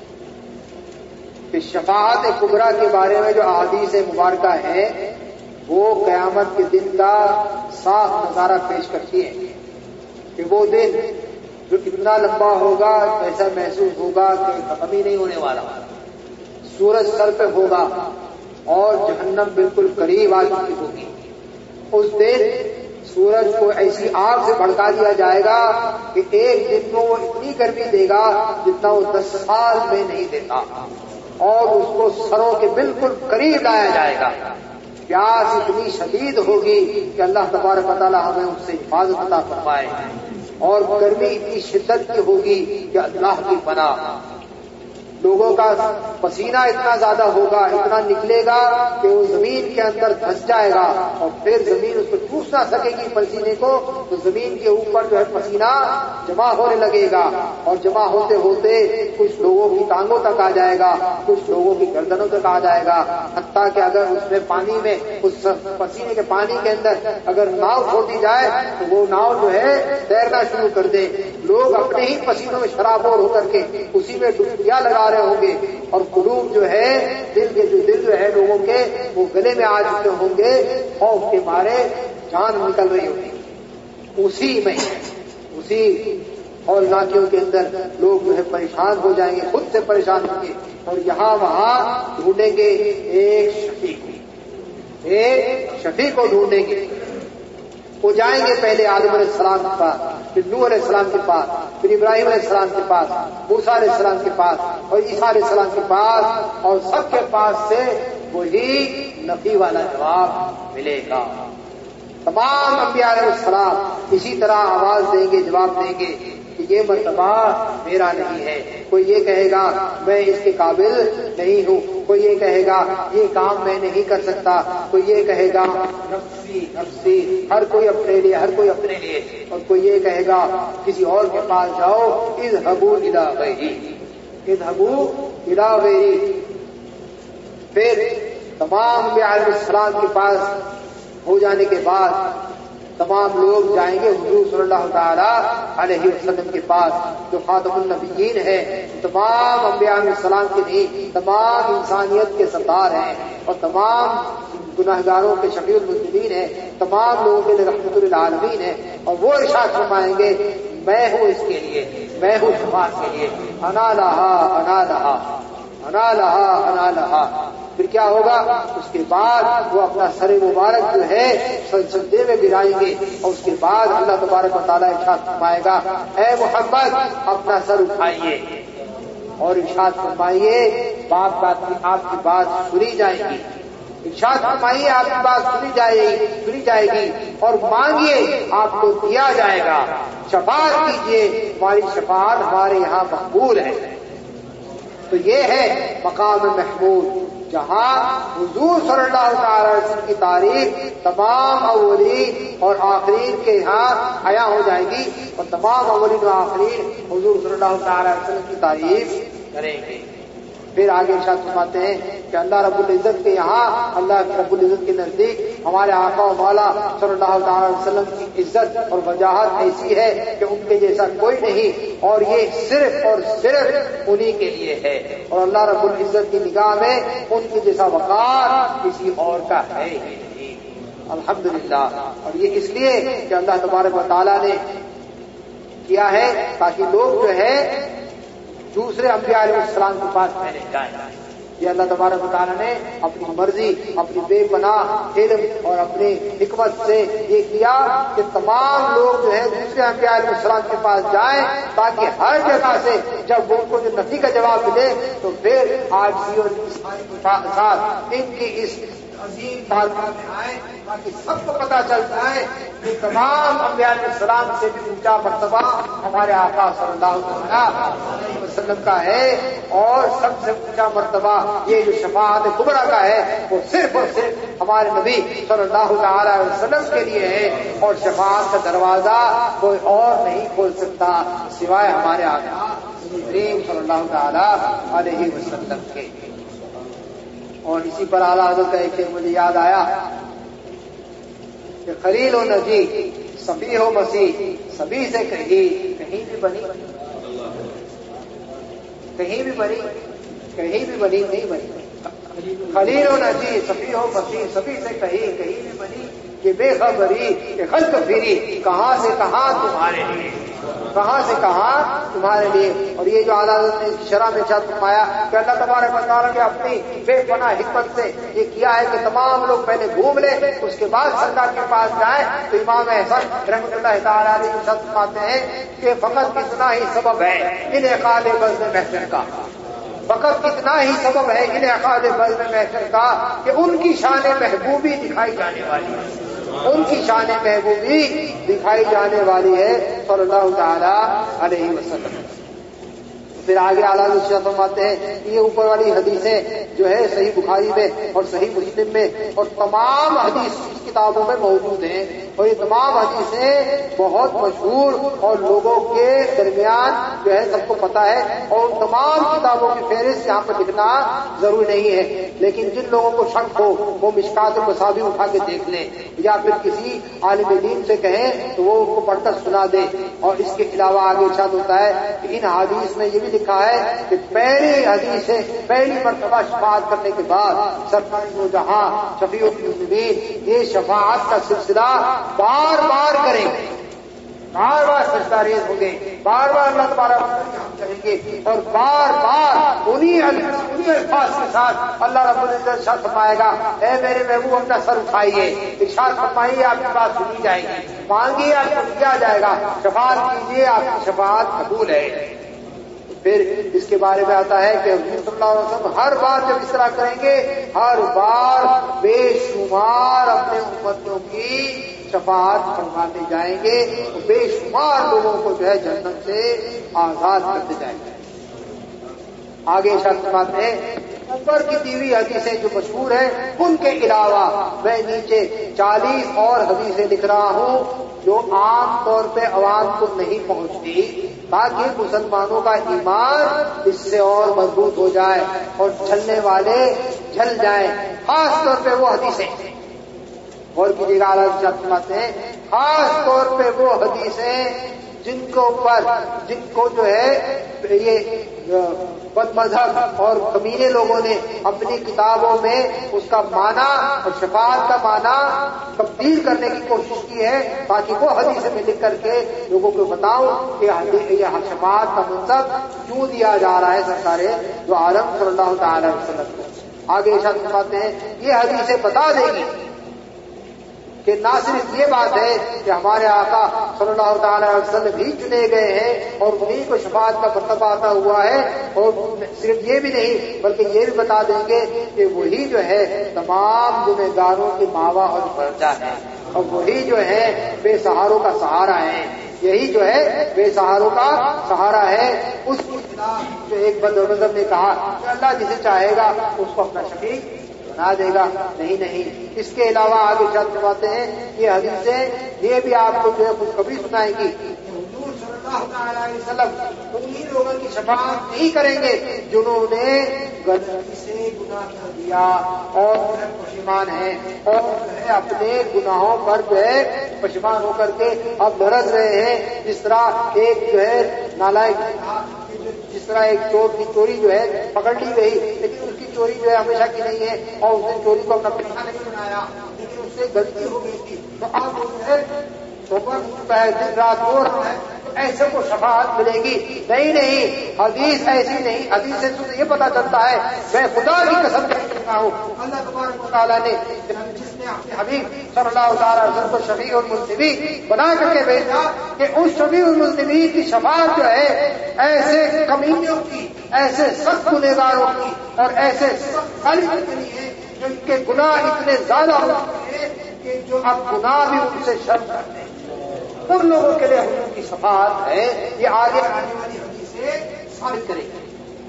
کہ شفاعت کبریٰ کے بارے میں جو احادیث مبارکہ ہے وہ قیامت کے دن کا صاف نظارہ پیش کرتی ہے کہ وہ دن جو اتنا لمبا ہوگا ایسا محسوس ہوگا کہ ختم ہی نہیں ہونے والا، سورج سر پہ ہوگا اور جہنم بالکل قریب آ چکی ہوگی۔ اس دن سورج کو ایسی آگ سے بھڑکا دیا جائے گا کہ ایک دن کو وہ اتنی گرمی دے گا جتنا وہ 10 سال میں نہیں دیتا، اور اس کو سروں کے بالکل قریب لایا جائے گا۔ پیاس اتنی شدید ہوگی کہ اللہ تبارک و تعالی ہمیں اس سے حفاظت عطا فرمائے، اور گرمی اتنی شدت کی ہوگی کہ اللہ کی پناہ۔ لوگوں کا پسینہ اتنا زیادہ ہوگا، اتنا نکلے گا کہ وہ زمین کے اندر دھس جائے گا، اور پھر زمین اس کو چوس نہ سکے گی پسینے کو، تو زمین کے اوپر جو ہے پسینہ جمع ہونے لگے گا، اور جمع ہوتے ہوتے کچھ لوگوں کی ٹانگوں تک آ جائے گا، کچھ لوگوں کی گردنوں تک آ جائے گا، حتیٰ کہ اگر اس میں پانی میں اس پسینے کے پانی کے اندر اگر ناؤ چھوڑ دی جائے تو وہ ناؤ جو ہے تیرنا شروع کر دے، لوگ اپنے ہی پسینوں میں شرابور ہو کر کے اسی میں ڈبکیاں لگا رہے ہوں گے، اور قلوب جو ہے دل جو ہے لوگوں کے وہ گلے میں آ چکے ہوں گے، خوف کے مارے جان نکل رہی ہوتی اسی میں اسی ہولناکیوں کے اندر لوگ جو ہے پریشان ہو جائیں گے، خود سے پریشان ہوں گے اور یہاں وہاں ڈھونڈیں گے ایک شفیع کو ڈھونڈیں گے۔ وہ جائیں گے پہلے آدم علیہ السلام کے پاس، پھر نوح علیہ السلام کے پاس، پھر ابراہیم علیہ السلام کے پاس، موسیٰ علیہ السلام کے پاس اور عیسیٰ علیہ السلام کے پاس، اور سب کے پاس سے وہی نفی والا جواب ملے گا۔ تمام انبیاء علیہ السلام اسی طرح آواز دیں گے، جواب دیں گے کہ یہ مرتبہ میرا نہیں ہے۔ کوئی یہ کہے گا میں اس کے قابل نہیں ہوں، کوئی یہ کہے گا یہ کام میں نہیں کر سکتا، کوئی یہ کہے گا نفسی نفسی، ہر کوئی اپنے لیے، ہر کوئی اپنے لیے، اور کوئی یہ کہے گا کسی اور کے پاس جاؤ، اذهبوا الی غیری، اذهبوا الی غیری۔ پھر تمام انبیاء علیہ السلام کے پاس ہو جانے کے بعد تمام لوگ جائیں گے حضور صلی اللہ تعالی علیہ وسلم کے پاس جو خاتم النبیین ہے، تمام انبیاء علیہ السلام کے نہیں، تمام انسانیت کے سردار ہیں اور تمام گناہگاروں کے شفیع المذنبین ہیں، تمام لوگوں کے لیے رحمت للعالمین ہیں، اور وہ ارشاد فرمائیں گے میں ہوں اس کے لیے، میں ہوں شفاعت کے لیے، انا لہا انا لہا انا لہا انا لہا۔ پھر کیا ہوگا؟ اس کے بعد وہ اپنا سر مبارک جو ہے سجدے میں گرائیں گے، اور اس کے بعد اللہ تبارک و تعالیٰ ارشاد فرمائے گا اے محمد اپنا سر اٹھائیے اور ارشاد فرمائیے آپ کی بات سنی جائے گی، ارشاد فرمائیے آپ کی بات سنی جائے گی اور مانگیے آپ کو دیا جائے گا، شفاعت کیجیے ہماری شفاعت ہمارے یہاں مقبول ہے۔ تو یہ ہے مقام محمود جہاں حضور صلی اللہ تعالی علیہ وسلم کی تعریف تمام اولین اور آخرین کے یہاں عیاں ہو جائے گی، اور تمام اولین اور آخرین حضور صلی اللہ تعالی علیہ وسلم کی تعریف کریں گے۔ پھر آگے ارشاد فرماتے ہیں کہ اللہ رب العزت کے یہاں، اللہ رب العزت کے نزدیک ہمارے آقا و مولا صلی اللہ تعالی علیہ وسلم کی عزت اور وجاہت ایسی ہے کہ ان کے جیسا کوئی نہیں، اور یہ صرف اور صرف انہی کے لیے ہے، اور اللہ رب العزت کی نگاہ میں ان کی جیسا وقار کسی اور کا ہے ہی نہیں، الحمدللہ۔ اور یہ اس لیے کہ اللہ تبارک و تعالیٰ نے کیا ہے تاکہ لوگ جو ہے دوسرے انبیاء علیہ السلام کے پاس پہلے جائیں۔ یہ اللہ تبارک و تعالیٰ نے اپنی مرضی، اپنی بے پناہ علم اور اپنی حکمت سے یہ کیا کہ تمام لوگ جو ہے دوسرے انبیاء علیہ السلام کے پاس جائیں، تاکہ ہر جگہ سے جب ان کو جو نفی کا جواب ملے تو پھر عاجزی اور انکساری کے ساتھ ان کی اس عظیم بارگاہ میں آئیں، تاکہ سب کو پتہ چل جائے کہ تمام انبیاء علیہ السلام سے بھی اونچا مرتبہ ہمارے آقا صلی اللہ علیہ وسلم کا ہے، اور سب سے اونچا مرتبہ یہ جو شفاعت کبریٰ کا ہے وہ صرف اور صرف ہمارے نبی صلی اللہ علیہ وسلم کے لیے ہے، اور شفاعت کا دروازہ کوئی اور نہیں کھول سکتا سوائے ہمارے آقا کریم صلی اللہ تعالی علیہ وسلم کے۔ اور اسی پر اعلیٰ حضرت کا ایک مجھے یاد آیا کہ خلیل و نجی صفی و مسیح سبھی سے کہیں بھی بنی نہیں بنی، خلیل و نجی صفی و مسیح سبھی سے کہیں بھی بنی، کہ بے خبری کہ خلق پھری کہاں سے کہاں تمہارے لیے، کہاں سے کہاں تمہارے لیے۔ اور یہ جو اعلیٰ حضرت نے شرح میں ارشاد فرمایا کہ اللہ تبارک و تعالیٰ نے اپنی بے پناہ حکمت سے یہ کیا ہے کہ تمام لوگ پہلے گھوم لیں، اس کے بعد سرکار کے پاس جائیں، تو امام احسن رحمۃ اللہ تعالی علیہ ارشاد فرماتے ہیں کہ فقط اتنا ہی سبب ہے انعقاد بزم محشر کا، فقط اتنا ہی سبب ہے انعقاد بزم محشر کا کہ ان کی شان محبوبی دکھائی جانے والی ہے، ان کی شان محبوبی دکھائی جانے والی ہے صلی اللہ تعالی علیہ وسلم۔ پھر آگے اعلیٰ حضرت فرماتے ہیں یہ اوپر والی حدیثیں جو ہے صحیح بخاری میں اور صحیح مسلم میں اور تمام حدیث کتابوں میں موجود ہیں، اور یہ تمام حدیثیں بہت مشہور اور لوگوں کے درمیان جو ہے سب کو پتہ ہے، اور ان تمام کتابوں کی فہرست یہاں پر لکھنا ضروری نہیں ہے، لیکن جن لوگوں کو شک ہو وہ مشکات المصابیح اٹھا کے دیکھ لیں، یا پھر کسی عالم دین سے کہیں تو وہ ان کو پڑھ کر سنا دے۔ اور اس کے علاوہ آگے ارشاد ہوتا ہے کہ ان حدیث میں یہ بھی لکھا ہے کہ پہلی حدیث سے پہلی مرتبہ شفاعت کرنے کے بعد سرکار دو جہاں شفیع المذنبین یہ شفاعت کا سلسلہ بار بار کریں گے، بار بار سجدہ ریز ہوں گے، بار بار اللہ تبارک و تعالیٰ کریں گے، اور بار بار انہی الفاظ کے ساتھ اللہ رب العزت ارشاد فرمائے گا اے میرے محبوب اپنا سر اٹھائیے، ارشاد فرمائیے آپ کی بات سنی جائے گی، مانگیے آپ کو دیا جائے گا، شفاعت کیجیے آپ کی شفاعت قبول ہے۔ پھر اس کے بارے میں آتا ہے کہ حضور صلی اللہ علیہ وسلم ہر بار جب اس طرح کریں گے ہر بار بے شمار اپنے امتوں کی شفاعت فرماتے جائیں گے، بے شمار لوگوں کو جو ہے جنت سے آزاد کرتے جائیں گے۔ آگے شرط فرماتے ہیں اوپر کی دی ہوئی حدیثیں جو مشہور ہیں ان کے علاوہ میں نیچے 40 اور حدیثیں لکھ رہا ہوں جو عام طور پہ عوام کو نہیں پہنچتی، تاکہ مسلمانوں کا ایمان اس سے اور مضبوط ہو جائے اور جھلنے والے جھل جائیں۔ خاص طور پہ وہ حدیثیں اور کی جگہ فرماتے ہیں خاص طور پہ وہ حدیثیں جن کو جو ہے یہ بد مذہب اور کمینے لوگوں نے اپنی کتابوں میں اس کا معنی اور شفاعت کا معنی تبدیل کرنے کی کوشش کی ہے، تاکہ وہ حدیث میں لکھ کر کے لوگوں کو بتاؤں کہ یہ شفاعت کا منصب کیوں دیا جا رہا ہے سرکار دو عالم صلی اللہ تعالی وسلم کو۔ آگے ارشاد فرماتے ہیں یہ حدیثیں بتا دے گی کہ نہ صرف یہ بات ہے کہ ہمارے آقا صلی اللہ تعالی وسلم بھی چنے گئے ہیں اور انہیں کو شفاعت کا مرتبہ عطا ہوا ہے، اور صرف یہ بھی نہیں بلکہ یہ بھی بتا دیں گے کہ وہی جو ہے تمام گنہگاروں کی ماوا اور پرچا ہے، اور وہی جو ہے بے سہاروں کا سہارا ہے، یہی جو ہے بے سہاروں کا سہارا ہے۔ اس کی خلاف جو ایک بد نظر نے کہا کہ اللہ جسے چاہے گا اس کو اپنا شفیع بنا دے گا، نہیں، اس کے علاوہ آگے چل فرماتے ہیں یہ حدیثیں یہ بھی آپ کو جو ہے خوشخبری سنائیں گی کہ حضور صلی اللہ تعالی علیہ وسلم انہی لوگوں کی شفاعت نہیں کریں گے جنہوں نے غلطی سے گناہ کر دیا اور پشیمان ہیں اور جو ہے اپنے گناہوں پر جو ہے پشیمان ہو کر کے اب لرز رہے ہیں، جس طرح ایک جو ہے نالائق جس طرح ایک چور کی چوری جو ہے پکڑ لی گئی لیکن اس کی چوری جو ہے ہمیشہ کی نہیں ہے اور اس نے چوری کو اپنا پیشہ نہیں بنایا لیکن اس سے غلطی ہو گئی تھی، تو اب وہ جو ہے دن رات رو رہا ہے، تو ایسے کو شفاعت ملے گی؟ نہیں، حدیث ایسی نہیں، حدیث سے تجھے یہ پتا چلتا ہے، میں خدا کی قسم کہتا ہوں اللہ تبارک و تعالیٰ نے جس نے اپنے حبیب صلی اللہ تعالی وسلم کو شفیع المذنبین بنا کر کے بھیجا کہ اس شفیع المذنبین کی شفاعت جو ہے ایسے کمینیوں کی، ایسے سخت گنہگاروں کی اور ایسے سخت خالق کے لیے جن کے گناہ اتنے زیادہ ہو چکے ہیں کہ جو اب گناہ بھی ان سے شرم کرتے ہیں، ان لوگوں کے لیے حضور کی شفاعت ہے، یہ آگے آنے والی حدیث سے ثابت کرے گی۔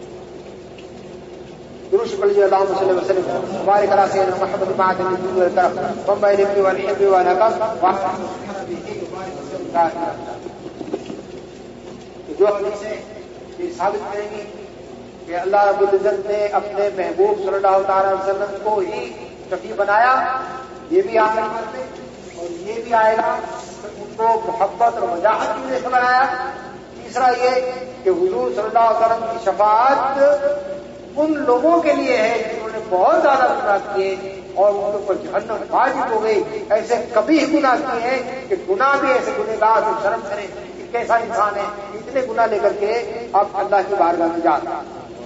درود پڑھیے اللهم صل وسلم وبارك على سيدنا محمد بعد النبي والكرم وما يلقي والحب والعقب جو حدیثیں یہ ثابت کریں گی کہ اللہ رب العزت نے اپنے محبوب صلی اللہ تعالی وسلم کو ہی شفیع بنایا، یہ بھی آئے گا اور یہ بھی آئے گا ان کو محبت اور وجاہت کی وجہ سے بنایا۔ تیسرا یہ کہ حضور صلی اللہ علیہ وسلم کی شفاعت ان لوگوں کے لیے ہے جنہوں نے بہت زیادہ گناہ کیے اور ان کے اوپر جہنم واجب ہو گئی، ایسے کبھی گناہ کیے ہیں کہ گناہ بھی ایسے گنہگار سے شرم کریں کہ کیسا انسان ہے اتنے گناہ لے کر کے اب اللہ کی بارگاہ میں جاتا۔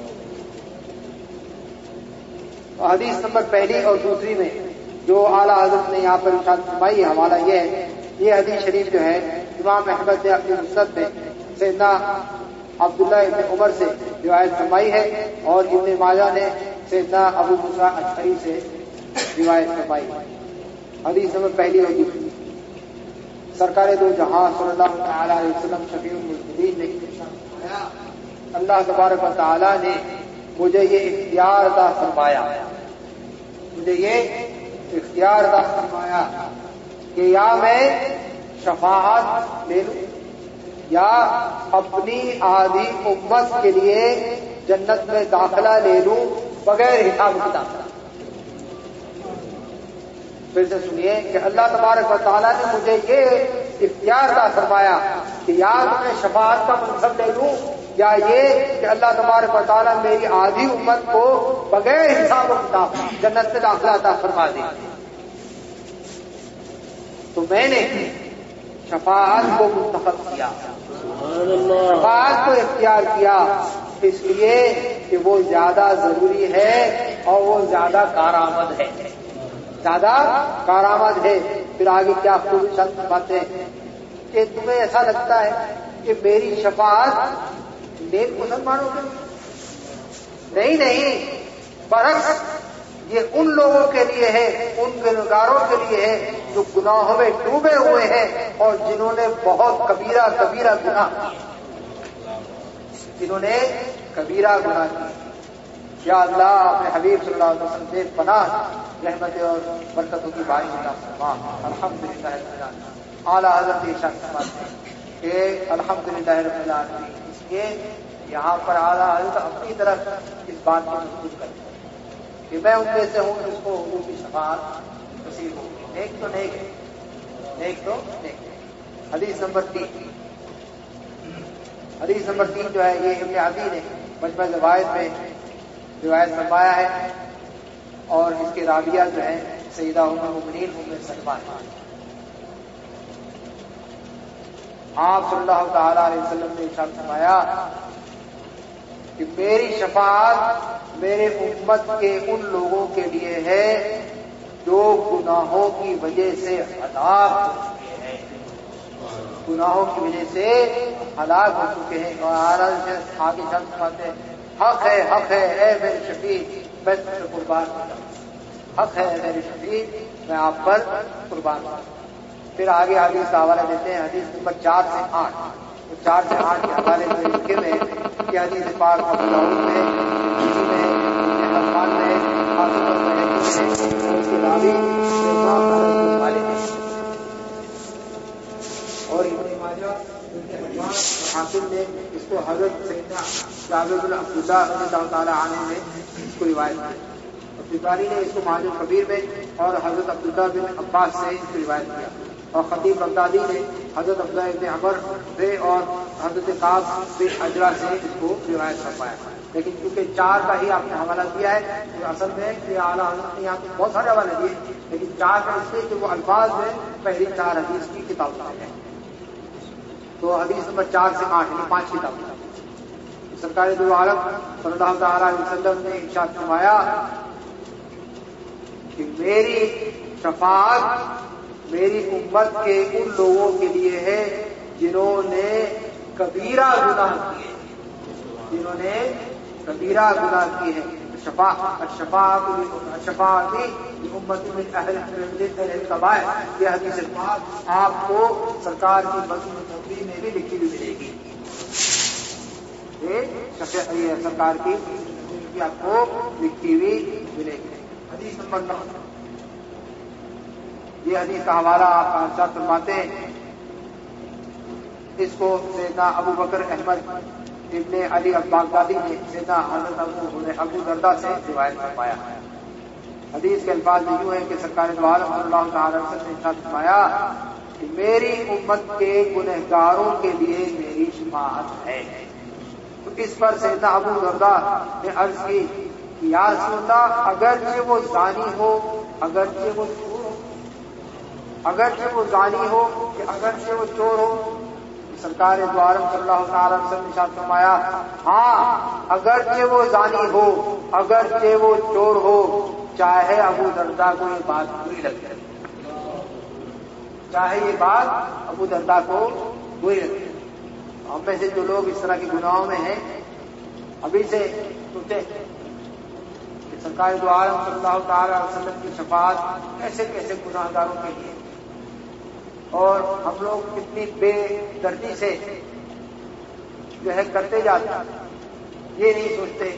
حدیث نمبر پہلی اور دوسری میں جو اعلیٰ حضرت نے یہاں پر ارشاد فرمائی ہے، حوالہ یہ ہے، یہ حدیث شریف جو ہے امام احمد نے اپنی مسند میں سیدنا عبداللہ ابن عمر سے روایت فرمائی ہے اور ابن ماجہ نے سیدنا ابو موسیٰ اشعری سے روایت فرمائی ہے۔ حدیث نمبر پہلی اور دوسری، سرکار دو جہاں صلی اللہ تعالی علیہ وسلم شفیع المذنبین نے فرمایا اللہ تبارک و تعالی نے مجھے یہ اختیار عطا فرمایا، مجھے یہ اختیار عطا فرمایا کہ یا میں شفاعت لے لوں یا اپنی آدھی امت کے لیے جنت میں داخلہ لے لوں بغیر حساب کتاب۔ پھر سے سنیے کہ اللہ تبارک و تعالیٰ نے مجھے یہ اختیار عطا فرمایا کہ یا تو میں شفاعت کا منصب لے لوں یا یہ کہ اللہ تبارک و تعالیٰ میری آدھی امت کو بغیر حساب و کتاب جنت میں داخلہ عطا فرما دے. تو میں نے شفاعت کو منتخب کیا، شفاعت کو اختیار کیا، اس لیے کہ وہ زیادہ ضروری ہے اور وہ زیادہ کارآمد ہے، زیادہ کارآمد ہے. پھر آگے کیا خوب چند باتیں کہ تمہیں ایسا لگتا ہے کہ میری شفاعت نیک مسلمانوں کے لیے نہیں، برعکس یہ ان لوگوں کے لیے ہے، ان گنہگاروں کے لیے ہے جو گناہوں میں ڈوبے ہوئے ہیں اور جنہوں نے بہت کبیرہ گناہ کیے، جنہوں نے کبیرہ گناہ کیے. یا اللہ اپنے حبیب صلی اللہ علیہ وسلم سے پناہ رحمت اور برکتوں کی بارش عطا فرما. الحمدللہ رب العالمین. اعلیٰ حضرت ارشاد فرماتے ہیں کہ الحمدللہ رب العالمین. اس لیے یہاں پر اعلیٰ حضرت اپنی طرف اس بات کو محسوس کرتے ہیں کہ میں ان میں سے ہوں جس کو حضور کی شفاعت نصیب ہوگی. نیک تو نیک ہے، نیک تو نیک ہے. حدیث نمبر 3، حدیث نمبر 3 جو ہے یہ ابن عدی نے مجمع روایت میں روایت فرمایا ہے اور اس کے راویہ جو ہیں سیدہ ام المؤمنین ام سلمہ ہیں. آپ صلی اللہ تعالی علیہ وسلم نے ارشاد فرمایا کہ میری شفاعت میرے امت کے ان لوگوں کے لیے ہے جو گناہوں کی وجہ سے ہلاک ہو چکے ہیں، گناہوں کی وجہ سے ہلاک ہو چکے ہیں. اور آگے چل فرماتے ہیں حق ہے اے میرے شفیع میں تم سے قربان ہوں، حق ہے اے میرے شفیع میں آپ پر قربان ہوں. پھر آگے حدیث کا حوالہ دیتے ہیں. حدیث نمبر 4 سے 8، تو 4 سے 8 کے حوالے میں لکھے ہوئے کہ حدیث پاک ابو داؤد میں، اسی میں حبان میں، حافظ البیہقی میں، اور اس کے راوی والے ہیں. اور ابن ماجہ حاکم نے اس کو حضرت سیدنا جابر بن عبداللہ رضی اللہ تعالی عنہ نے اس کو روایت کی، اور بخاری نے اس کو معجم کبیر میں اور حضرت عبداللہ بن عباس سے اس کو روایت کیا، اور خطیب بغدادی نے حضرت عبداللہ بن عمر سے اور حضرت کعب بن عجرہ سے اس کو روایت فرمایا. لیکن کیونکہ 4 کا ہی آپ نے حوالہ دیا ہے تو اصل میں یہ اعلیٰ حضرت نے یہاں پہ بہت سارے حوالے دیے، لیکن 4 کا اس لیے کہ وہ الفاظ میں پہلی 4 حدیث کی کتاب ہیں. تو حدیث نمبر 4 سے 8 یعنی 5 کتاب. سرکار دو عالم صلی اللہ تعالی علیہ وسلم نے ارشاد فرمایا کہ میری شفاعت میری امت کے ان لوگوں کے لیے ہے جنہوں نے کبیرہ گناہ کیے، جنہوں نے کبیرہ گناہ کیے ہیں. الشفاعت امت من اہل الکبائر، یہ حدیث پاک آپ کو سرکار کی مضمون تقریر میں بھی لکھی ہوئی ملے گی. یہ سرکار کی آپ کو لکھی ہوئی ملے گی. حدیث نمبر 9، یہ حدیث کا حوالہ آپ کا ارشاد فرماتے ہیں. اس کو سیدنا ابو بکر احمد ابن علی البغدادی نے سیدنا حضرت ابو دردہ سے روایت فرمایا. حدیث کے الفاظ میں یوں ہے کہ سرکار دو عالم صلی اللہ تعالی وسلم نے ارشاد فرمایا کہ میری امت کے گنہگاروں کے لیے میری شفاعت ہے. تو اس پر سیدنا ابو دردہ نے عرض کی کہ یا رسول اللہ اگرچہ وہ زانی ہو، اگرچہ وہ چور ہو، اگرچہ وہ زانی ہو کہ اگرچہ وہ چور ہو. سرکار دو عالم صلی اللہ تعالی وسلم نے ارشاد فرمایا ہاں اگرچہ وہ زانی ہو، اگرچہ وہ چور ہو، چاہے ابو دردہ کو یہ بات بری لگ جائے، چاہے یہ بات ابو دردہ کو بری لگ جائے. ہم میں سے جو لوگ اس طرح کے گناہوں میں ہیں ابھی سے سوچیں کہ سرکار دو عالم صلی اللہ تعالی وسلم کی شفاعت کیسے کیسے گناہ گاروں کے لیے، اور ہم لوگ کتنی بے دردی سے جو ہے کرتے جاتے ہیں. یہ نہیں سوچتے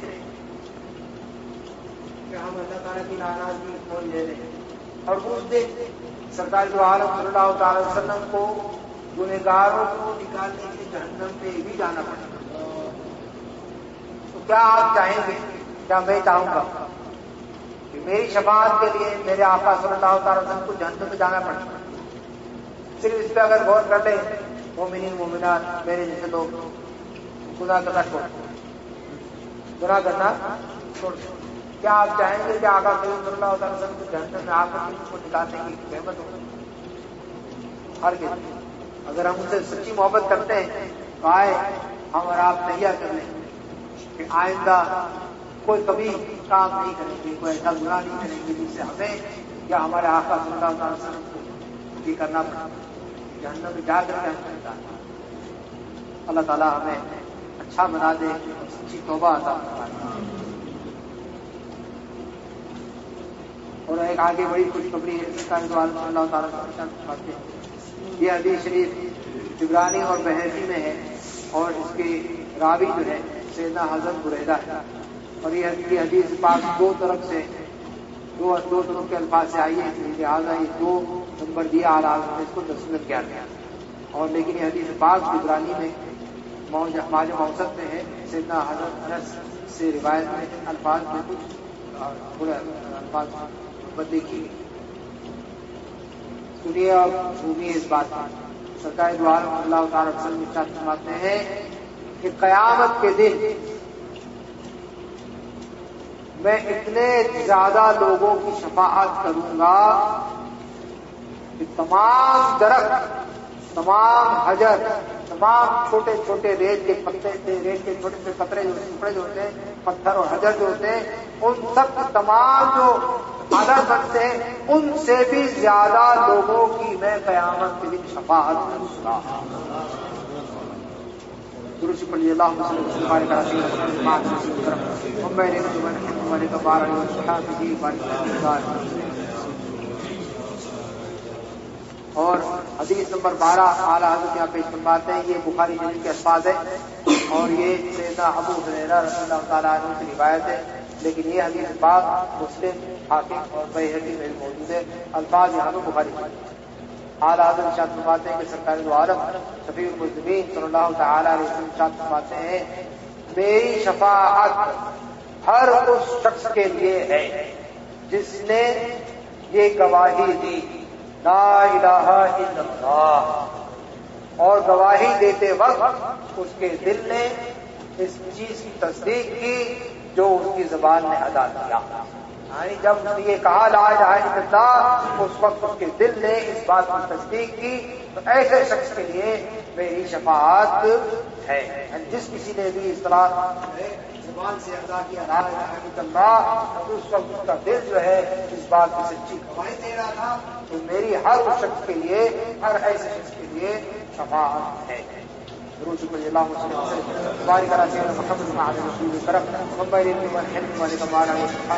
کہ ہم اللہ تعالیٰ کی ناراضگی کھول لے لیں. اور اس دن سرکار دو عالم صلی اللہ تعالی وسلم کو گنہگاروں کو نکالنے کے جہنم پہ بھی جانا پڑے گا. تو کیا آپ چاہیں گے، کیا میں چاہوں گا کہ میری شفاعت کے لیے میرے آقا صلی اللہ تعالی وسلم کو جہنم میں جانا پڑے؟ صرف اس پہ اگر غور کر لیں مومنین مومنات میرے جیسے لوگ گناہ کرنا چھوڑ دو، گناہ کرنا چھوڑ دو۔ کیا آپ چاہیں گے کہ آقا کریم صلی اللہ علیہ وسلم کو جہنم میں آ کر کے اس کو نکالنے کی قیمت ہو؟ ہرگز۔ اگر ہم ان سے سچی محبت کرتے ہیں تو آئے ہم اور آپ تیار کر لیں کہ آئندہ کوئی کبھی کام نہیں کریں گے، کوئی ایسا گناہ نہیں کریں گے جس سے ہمیں یا ہمارے آقا صلی اللہ علیہ وسلم کو یہ کرنا پڑا، جہنم میں جا کر کے ہم کرتا ہے۔ اللہ تعالیٰ ہمیں اچھا بنا دے، سچی توبہ عطا فرمائے۔ اور ایک آگے بڑی خوشخبری ہے جس کا اللہ تعالیٰ فرماتے ہیں۔ یہ حدیث شریف عبرانی اور بحیثی میں ہے اور اس کے راوی جو ہے سیدنا حضرت بریدہ ہے، اور یہ حدیث پاک دو طرف کے الفاظ سے آئی ہے، لہٰذا یہ 2 نمبر دیا آ رہا ہے، اس کو تسلیم کیا گیا۔ اور لیکن یہ حدیث پاک عبرانی میں ماجہ موسط میں ہے، سیدنا حضرت انس سے روایت میں الفاظ میں کچھ تھوڑے الفاظ بدلی کی۔ سنیے اور سنیے اس بات پر۔ سرکار دو عالم اللہ تعالی وسلم ارشاد فرماتے ہیں کہ قیامت کے دن میں اتنے زیادہ لوگوں کی شفاعت کروں گا کہ تمام درخت، تمام حجر، تمام چھوٹے چھوٹے ریت کے پتے سے، ریت کے چھوٹے چھوٹے قطرے جو ٹکڑے جو ہوتے ہیں، پتھر اور حجر جو ہوتے ہیں، ان سب تمام جو عدد بنتے ہیں ان سے بھی زیادہ لوگوں کی میں قیامت کے دن شفاعت کروں گا۔ درود پڑھیے اللہم صلی اللہ علیہ وسلم۔ اور حدیث نمبر 12 اعلیٰ حضرت یہاں پیش فرماتے ہیں، یہ بخاری شریف کے الفاظ ہیں اور یہ سیدنا ابو ہریرہ رضی اللہ تعالیٰ عنہ کی روایت ہے، لیکن یہ حدیث پاک مسلم، حاکم اور بیہقی میں موجود ہے۔ الفاظ یہاں پہ بخاری اعلیٰ حضرت ارشاد فرماتے ہیں کہ سرکار دو عالم شفیع المذنبین صلی اللہ تعالیٰ علیہ وسلم ارشاد فرماتے ہیں، میری شفاعت ہر اس شخص کے لیے ہے جس نے یہ گواہی دی لا الہ الا اللہ، اور گواہی دیتے وقت اس کے دل نے اس چیز کی تصدیق کی جو اس کی زبان نے ادا کیا۔ یعنی جب اس نے یہ کہا لا الہ الا اللہ، اس وقت اس کے دل نے اس بات کی تصدیق کی، تو ایسے شخص کے لیے میری شفاعت ہے۔ جس کسی نے بھی اس طرح زبان سے ادا کیا لا الہ الا اللہ، اس وقت اس کا دل جو ہے اس بات کی سچی گواہی دے رہا تھا، تو میری ہر اس شخص کے لیے، ہر ایسے شخص کے لیے شفاعت ہے۔ درود پڑھیے اللہم صلی اللہ علیہ وسلم بارک علی سیدنا محمد وعلی رسول کرم محمد من حلم والے کمانا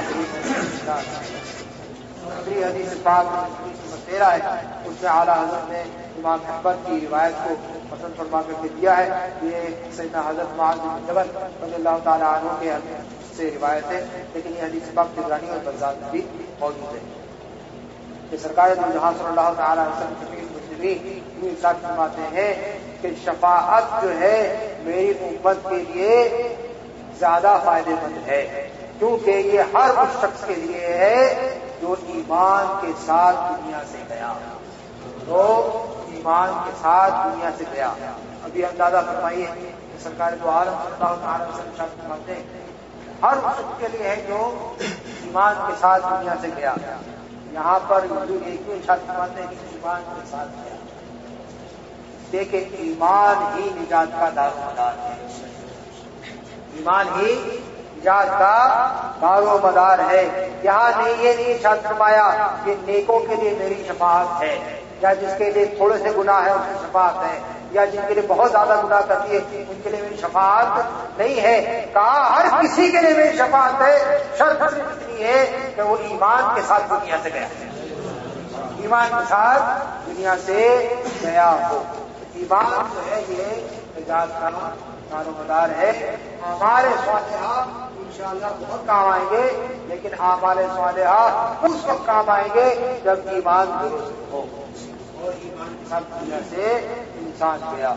دوسری حدیث پاک 13 ہے، اس میں اعلیٰ حضرت نے امام احمد کی روایت کو پسند فرما کر کے دیا ہے۔ یہ سیدنا حضرت معاذ بن جبل رضی اللہ تعالیٰ عنہ کے سے روایت ہے، لیکن یہ حدیث پاک طبرانی اور بزار میں بھی موجود ہے کہ سرکار دو جہاں صلی اللہ تعالیٰ علیہ وسلم شفیع المذنبین ارشاد فرماتے ہیں کہ شفاعت جو ہے میری امت کے لیے زیادہ فائدہ مند ہے، کیونکہ یہ ہر اس شخص کے لیے ہے جو ایمان کے ساتھ دنیا سے گیا، تو ایمان کے ساتھ دنیا سے گیا۔ ابھی اندازہ فرمائیے کہ سرکار دو عالم صلی اللہ تعالیٰ علیہ وسلم ارشاد فرماتے ہیں ہر اس شخص کے لیے ہے جو ایمان کے ساتھ دنیا سے گیا۔ یہاں پر حضور ایک ہی ارشاد فرماتے ہیں کہ ایمان کے ساتھ گیا۔ دیکھیں ایمان ہی نجات کا دار و مدار ہے، ایمان ہی نجات کا دار و مدار ہے۔ یہاں یہ نہیں ارشاد فرمایا کہ نیکوں کے لیے میری شفاعت ہے، یا جس کے لیے تھوڑے سے گناہ ہے اس کی شفاعت ہے، یا جن کے لیے بہت زیادہ گناہ کرتی ہے ان کے لیے میری شفاعت نہیں ہے۔ کہا ہر کسی کے لیے میری شفاعت ہے، شرط صرف اتنی ہے کہ وہ ایمان کے ساتھ دنیا سے گیا، ایمان کے ساتھ دنیا سے گیا ہو۔ ایمان جو ہے یہ نجات کا دار و مدار ہے۔ اعمال صالحہ انشاءاللہ بہت کام آئیں گے، لیکن اعمال صالحہ اس وقت کام آئیں گے جب ایمان درست ہو، اور ایمان کے ساتھ دنیا سے انسان گیا۔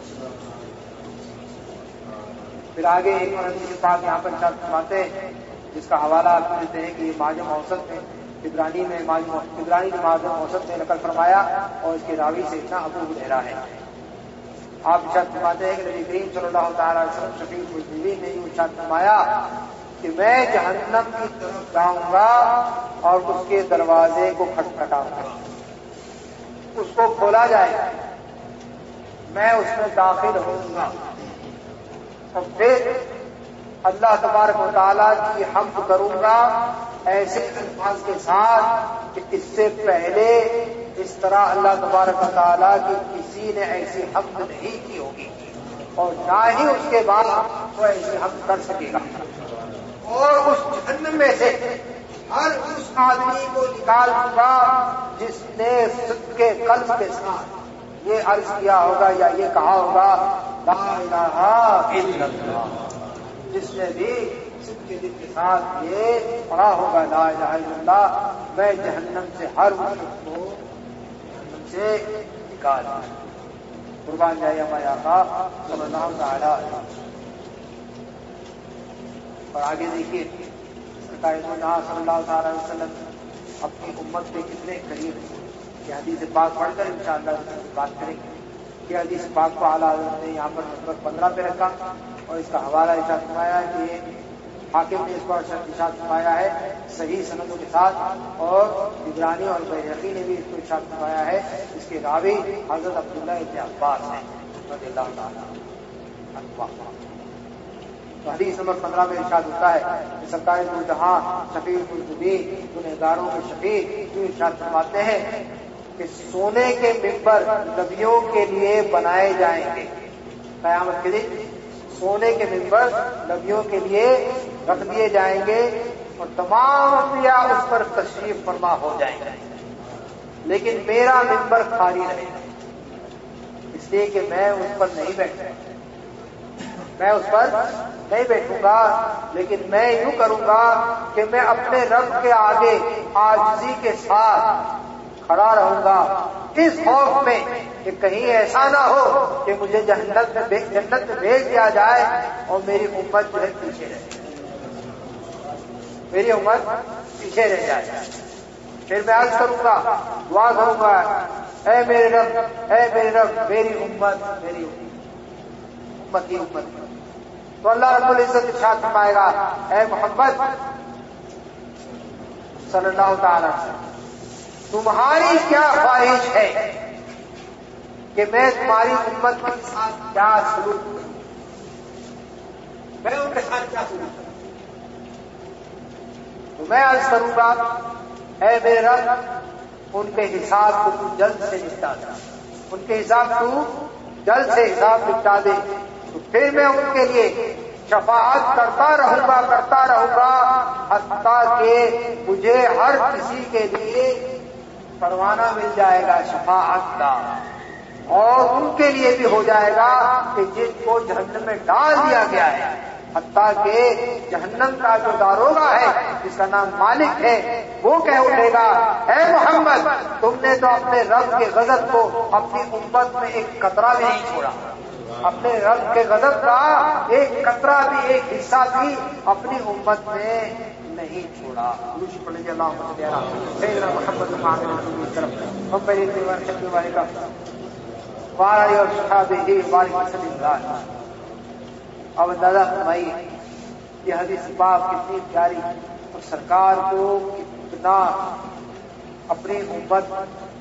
پھر آگے ایک حدیث پاک یہاں پر ارشاد فرماتے ہیں جس کا حوالہ آپ دیتے ہیں کہ یہ معجم اوسط میں عبرانی نے معجم اوسط میں نقل فرمایا اور اس کے راوی سے اتنا ابو ہریرہ ہے. آپ ارشاد فرماتے ہیں کہ نبی کریم صلی اللہ تعالیٰ علیہ وسلم شفیع المذنبین نے یہ ارشاد فرمایا کہ میں جہنم کی طرف جاؤں گا اور اس کے دروازے کو کھٹکھٹاؤں گا, اس کو کھولا جائے گا, میں اس میں داخل ہوں گا اور پھر اللہ تبارک و تعالیٰ کی حمد کروں گا ایسے الفاظ کے ساتھ کہ اس سے پہلے اس طرح اللہ تبارک و تعالیٰ کی کسی نے ایسی حمد نہیں کی ہوگی اور نہ ہی اس کے بعد وہ ایسی حمد کر سکے گا. اور اس جہنم میں سے ہر اس آدمی کو نکال دوں گا جس نے صدق کے قلب کے ساتھ یہ عرض کیا ہوگا یا یہ کہا ہوگا لا الہ الا اللہ, جس نے بھی صدق کے دل کے ساتھ یہ پڑھا ہوگا لا الہ الا اللہ, میں جہنم سے ہر مشرک کو جہنم سے نکال دوں. قربان جائے ہمارے آقا صلی اللہ تعالی علیہ وسلم. اور آگے دیکھیے سرکار جہاں صلی اللہ تعالی علیہ وسلم اپنی امت کے کتنے قریب ہیں. یہ حدیث پاک پڑھ کر انشاءاللہ بات کریں گے. یہ حدیث پاک کو اعلیٰ حضرت نے یہاں پر نمبر 15 پہ رکھا اور اس کا حوالہ ارشاد فرمایا ہے کہ حاکم نے اس کو ارشاد فرمایا ہے صحیح سندوں کے ساتھ, اور عبرانی اور بیہقی نے بھی اس کو ارشاد فرمایا ہے. اس کے راوی حضرت عبداللہ ابن عباس ہیں رضی اللہ تعالیٰ عنہ. تو حدیث نمبر 15 میں ارشاد ہوتا ہے کہ سرکار دو جہاں شفیع المذنبین گنہگاروں کے شفیع جو ارشاد فرماتے ہیں کہ سونے کے ممبر نبیوں کے لیے بنائے جائیں گے قیامت کے دن. سونے کے ممبر نبیوں کے لیے رکھ دیے جائیں گے اور تمام انبیاء اس پر تشریف فرما ہو جائیں گے, لیکن میرا ممبر خالی رہے گا, اس لیے کہ میں اس پر نہیں بیٹھوں گا, لیکن میں یوں کروں گا کہ میں اپنے رب کے آگے عاجزی کے ساتھ کھڑا رہوں گا اس خوف میں کہ کہیں ایسا نہ ہو کہ مجھے جنت میں بھیج دیا جائے اور میری امت جو ہے پیچھے رہ جائے. پھر میں عرض کروں گا, دعا کروں گا, اے میرے رب میری امت کی امت. تو اللہ رب العزت ارشاد فرمائے گا اے محمد صلی اللہ تعالی وسلم, تمہاری کیا خواہش ہے کہ میں تمہاری امت کے ساتھ کیا سلوک کروں, میں ان کے ساتھ کیا سلوک کروں. تو میں عرض کروں گا اے میرے رب ان کے حساب کو تو جلد سے نپٹا دے, ان کے حساب تو جلد سے حساب نپٹا دے. تو پھر میں ان کے لیے شفاعت کرتا رہوں گا حتیٰ کہ مجھے ہر کسی کے لیے پروانہ مل جائے گا شفاعت کا, اور ان کے لیے بھی ہو جائے گا کہ جن کو جہنم میں ڈال دیا گیا ہے, حتیٰ کہ جہنم کا جو داروغہ ہے جس کا نام مالک ہے وہ کہہ اٹھے گا اے محمد تم نے تو اپنے رب کے غضب کو اپنی امت میں ایک قطرہ بھی نہیں چھوڑا, اپنے رب کے غضب کا ایک قطرہ بھی ایک حصہ بھی اپنی امت میں نہیں چھوڑا. محمد اب اندازہ فرمائیے یہ حدیث پاک کتنی پیاری اور سرکار کو کتنا اپنی امت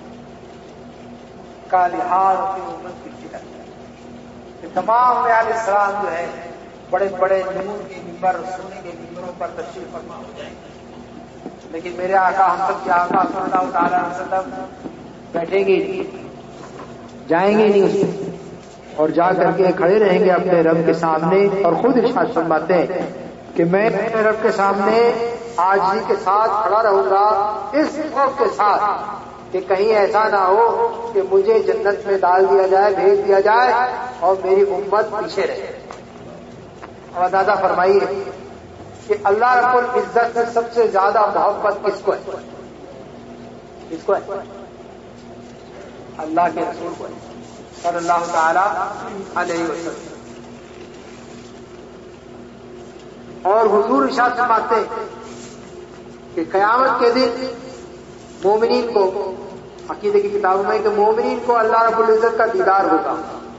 کا لحاظ اپنی امت کی فکر ہے کہ تمام انبیاء علیہ السلام جو ہے بڑے بڑے نور کے ممبر سونے کے ممبروں پر تشریف فرما ہو جائیں گے, لیکن میرے آقا ہم سب کے آقا صلی اللہ تعالی علیہ وسلم بیٹھیں گے جائیں گے نہیں اس میں, اور جا کر کے کھڑے رہیں گے اپنے رب کے سامنے, اور خود ارشاد فرماتے ہیں کہ میں اپنے رب کے سامنے عاجزی کے ساتھ کھڑا رہوں گا اس خوف کے ساتھ کہ کہیں ایسا نہ ہو کہ مجھے جنت میں ڈال دیا جائے, بھیج دیا جائے اور میری امت پیچھے رہے. اور اندازہ فرمائیے کہ اللہ رب العزت سے سب سے زیادہ محبت کس کو ہے؟ کس کو ہے؟ اللہ کے رسول کو ہے صلی اللہ تعالی علیہ وسلم. اور حضور ارشاد فرماتے ہیں کہ قیامت کے دن مومنین کو، عقیدے کی کتابوں میں، کہ مومنین کو اللہ رب العزت کا دیدار ہوگا،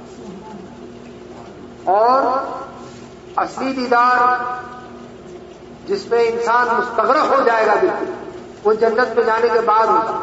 اور اصلی دیدار جس میں انسان مستغرق ہو جائے گا بالکل، وہ جنت میں جانے کے بعد ہوگا.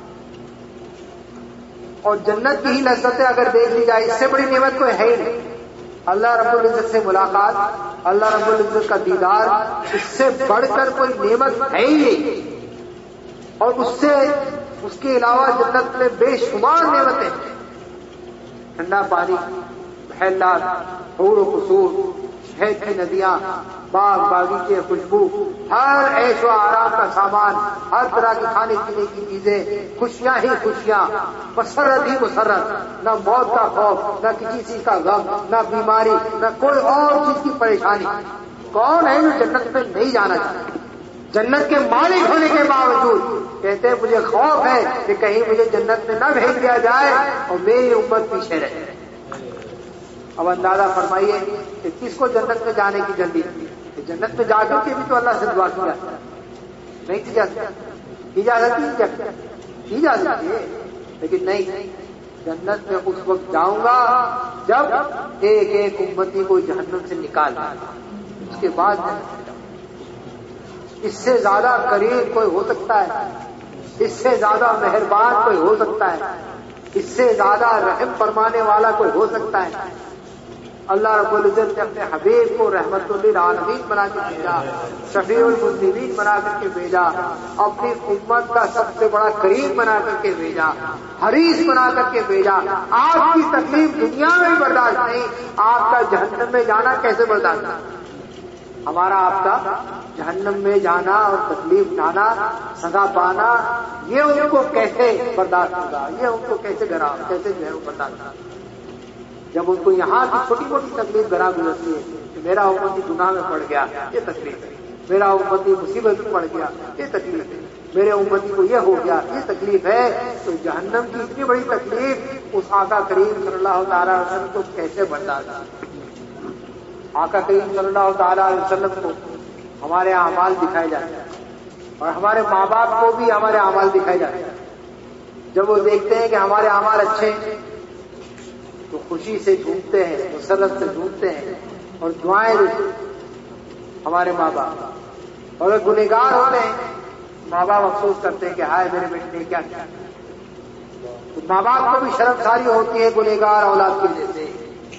اور جنت کی ہی لذتیں اگر دیکھ لی جائے، اس سے بڑی نعمت کوئی ہے ہی نہیں. اللہ رب العزت سے ملاقات، اللہ رب العزت کا دیدار، اس سے بڑھ کر کوئی نعمت ہے ہی نہیں. اور اس کے علاوہ جنت میں بے شمار نعمتیں، ٹھنڈا پانی، محلات، حور و قصور، شہد کی ندیاں، باغ باغیچے، خوشبو، ہر عیش و آرام کا سامان، ہر طرح کی کھانے پینے کی چیزیں، خوشیاں ہی خوشیاں، مسرت ہی مسرت، نہ موت کا خوف، نہ کسی چیز کا غم، نہ بیماری، نہ کوئی اور چیز کی پریشانی. کون ہے جو جنت میں نہیں جانا چاہتا؟ جنت کے مالک ہونے کے باوجود کہتے ہیں مجھے خوف ہے کہ کہیں مجھے جنت میں نہ بھیج دیا جائے اور میری امت پیچھے رہے. اب اندازہ فرمائیے کہ کس کو جنت میں جانے کی جلدی ہے؟ کہ جنت میں جا کر کے بھی تو اللہ سے دعا کیا نہیں کی جا سکتی ہے، لیکن نہیں، جنت میں اس وقت جاؤں گا جب ایک ایک امتی کو جہنم سے نکال دیں، اس کے بعد اس سے زیادہ قریب کوئی ہو سکتا ہے؟ اس سے زیادہ مہربان کوئی ہو سکتا ہے؟ اس سے زیادہ رحم فرمانے والا کوئی ہو سکتا ہے؟ اللہ رب العزت نے اپنے حبیب کو رحمت للعالمین بنا کے بھیجا، شفیع المذنبین بنا کر کے بھیجا، اپنی امت کا سب سے بڑا کریم بنا کر کے بھیجا، حریص بنا کر کے بھیجا. آپ کی تکلیف دنیا میں بھی برداشت نہیں، آپ کا جہنم میں جانا کیسے برداشت ہے؟ ہمارا آپ کا جہنم میں جانا اور تکلیف اٹھانا، سزا پانا، یہ ان کو کیسے برداشت ہوگا؟ یہ ان کو کیسے برداشت ہوگا؟ جب ان کو یہاں کی چھوٹی موٹی تکلیف گرا گزرتی ہے کہ میرا امتی گناہ میں پڑ گیا، یہ تکلیف ہے، میرا امتی مصیبت میں پڑ گیا، یہ تکلیف ہے، میرے امتی کو یہ ہو گیا، یہ تکلیف ہے، تو جہنم کی اتنی بڑی تکلیف اس آقا کریم صلی اللہ تعالی علیہ وسلم کو کیسے برداشت؟ آقا کریم صلی اللہ تعالی علیہ وسلم کو ہمارے اعمال دکھائے جاتے ہیں، اور ہمارے ماں باپ کو بھی ہمارے اعمال دکھائے جاتے ہیں. جب وہ دیکھتے ہیں کہ ہمارے اعمال اچھے ہیں تو خوشی سے جھومتے ہیں، مسرت سے جھومتے ہیں اور دعائیں دیتے ہیں ہمارے ماں باپ. اور اگر گنہگار ہوتے ہیں ماں باپ افسوس کرتے ہیں کہ ہائے میرے بیٹے نے کیا کیا. تو ماں باپ کو بھی شرمساری ہوتی ہے گنہگار اولاد کی وجہ سے.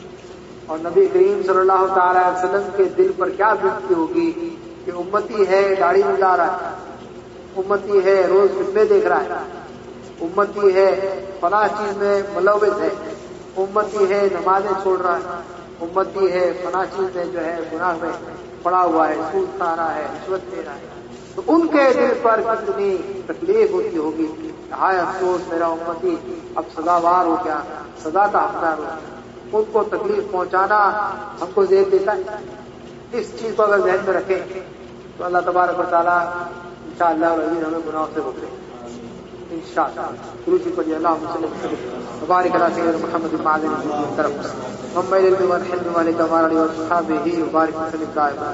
اور نبی کریم صلی اللہ تعالی علیہ وسلم کے دل پر کیا بیتتی ہوگی کہ امتی ہے داڑھی مڈا رہا ہے، امتی ہے روز فلمیں دیکھ رہا ہے، امتی ہے فلاں چیز میں ملوث ہے، امتی ہے نمازیں چھوڑ رہا ہے، امتی ہے فلاں چیز میں جو ہے گناہ میں پڑا ہوا ہے، سود کھا رہا ہے، رشوت دے رہا ہے. تو ان کے دل پر کتنی تکلیف ہوتی ہوگی، ہائے افسوس میرا امتی اب سزاوار ہو گیا، سزا کا حقدار ہو گیا. ان کو تکلیف پہنچانا ہم کو زیر دیتا ہے. اس چیز کو اگر ذہن میں رکھیں تو اللہ تبارک و تعالیٰ انشاءاللہ العزیز ہمیں گناہوں سے روکے انشاءاللہ. درود پڑھیے اللہم صلی اللہ علیہ وسلم وبارک علی سیدنا محمد المعظم کی طرف محمد الحمد والد وعلی اصحابہ وبارک وسلم دائما.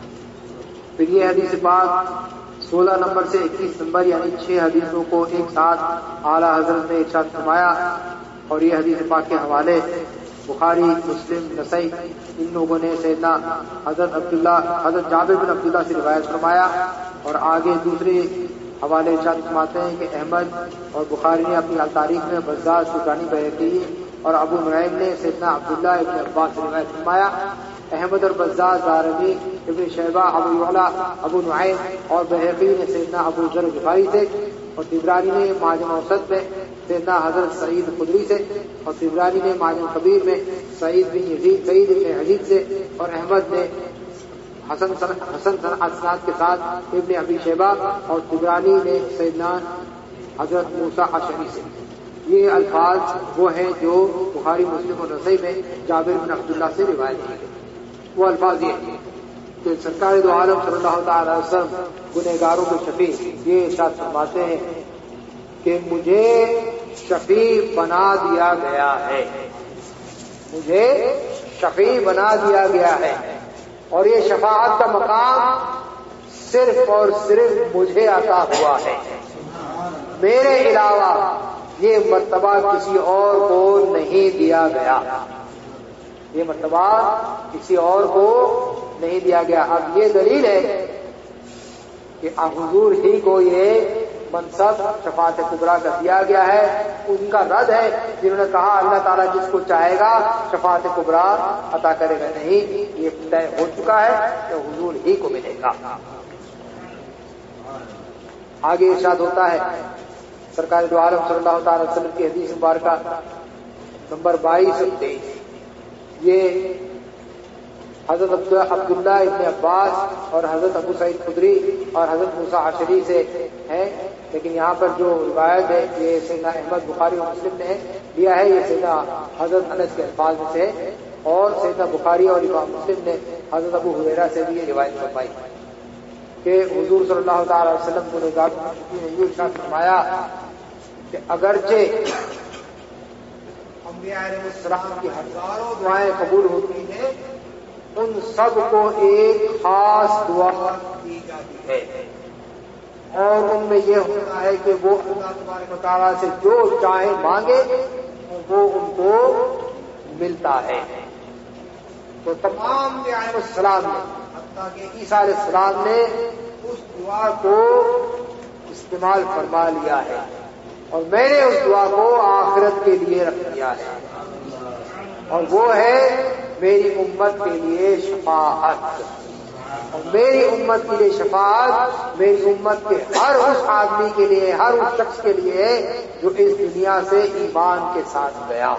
پھر یہ حدیث پاک 16 نمبر سے 21 نمبر یعنی 6 حدیثوں کو ایک ساتھ اعلیٰ حضرت نے ارشاد فرمایا. اور یہ حدیث پاک کے حوالے بخاری، مسلم، نسائی ان لوگوں نے سیدنا حضرت جابر بن عبداللہ سے روایت فرمایا. اور آگے دوسرے حوالے ارشاد فرماتے ہیں کہ احمد اور بخاری نے اپنی تاریخ میں بزار، شوکانی، بہقی اور ابو نعیم نے سیدنا عبداللہ ابن عباس سے روایت فرمایا. احمد اور بزار، دارمی، ابن شیبہ، ابو یعلا، ابو نعیم اور بہقی نے سیدنا ابو ذر غفاری سے، اور طبرانی نے معجم اوسط میں سیدنا حضرت سعید خدری سے، اور طبرانی نے معجم کبیر میں سعید بن حزیز سے، اور احمد نے حسن اسناد کے ساتھ ابن ابی شیبہ، اور طبرانی نے سیدنا حضرت موسیٰ اشعری سے. یہ الفاظ وہ ہیں جو بخاری، مسلم اور نسائی میں جابر بن عبداللہ سے روایت کی گئی. وہ الفاظ یہ ہیں کہ سرکار دو عالم صلی اللہ تعالی علیہ وسلم گنہگاروں کے شفیع یہ ارشاد فرماتے ہیں کہ مجھے شفیع بنا دیا گیا ہے، مجھے شفیع بنا دیا گیا ہے. اور یہ شفاعت کا مقام صرف اور صرف مجھے عطا ہوا ہے، میرے علاوہ یہ مرتبہ کسی اور کو نہیں دیا گیا، یہ مرتبہ کسی اور کو نہیں دیا گیا۔ اب یہ دلیل ہے کہ حضور ہی کو یہ منصب شفاعت کبریٰ کا دیا گیا ہے۔ ان کا رد ہے جنہوں نے کہا اللہ تعالیٰ جس کو چاہے گا شفاعت کبریٰ عطا کرے گا، نہیں، یہ طے ہو چکا ہے کہ حضور ہی کو ملے گا۔ آگے ارشاد ہوتا ہے سرکار دو عالم صلی اللہ تعالی وسلم کی حدیث مبارکہ نمبر 22 اور 23، یہ حضرت عبداللہ ابن عباس اور حضرت ابو سعید خدری اور حضرت موسیٰ عشری سے ہیں، لیکن یہاں پر جو روایت ہے یہ سیدنا احمد بخاری اور مسلم نے لیا ہے، یہ سیدنا حضرت انس کے الفاظ میں سے، اور سیدنا بخاری اور امام مسلم نے حضرت ابو ہریرہ سے بھی یہ روایت فرمائی کہ حضور صلی اللہ تعالی وسلم کو یہ ارشاد فرمایا کہ اگرچہ انبیاء علیہ السلام کی ہزاروں دعائیں قبول ہوتی ہیں، ان سب کو ایک خاص دعا دی جاتی ہے، اور ان میں یہ ہوتا ہے کہ وہ اللہ تبارک و تعالیٰ سے جو چاہے مانگے وہ ان کو ملتا ہے۔ تو تمام انبیاء علیہ السلام نے، حتیٰ کہ عیسیٰ علیہ السلام نے اس دعا کو استعمال فرما لیا ہے، اور میں نے اس دعا کو آخرت کے لیے رکھ دیا ہے، اور وہ ہے میری امت کے لیے شفاعت۔ اور میری امت کے لیے شفاعت میری امت کے ہر اس آدمی کے لیے، ہر اس شخص کے لیے جو اس دنیا سے ایمان کے ساتھ گیا۔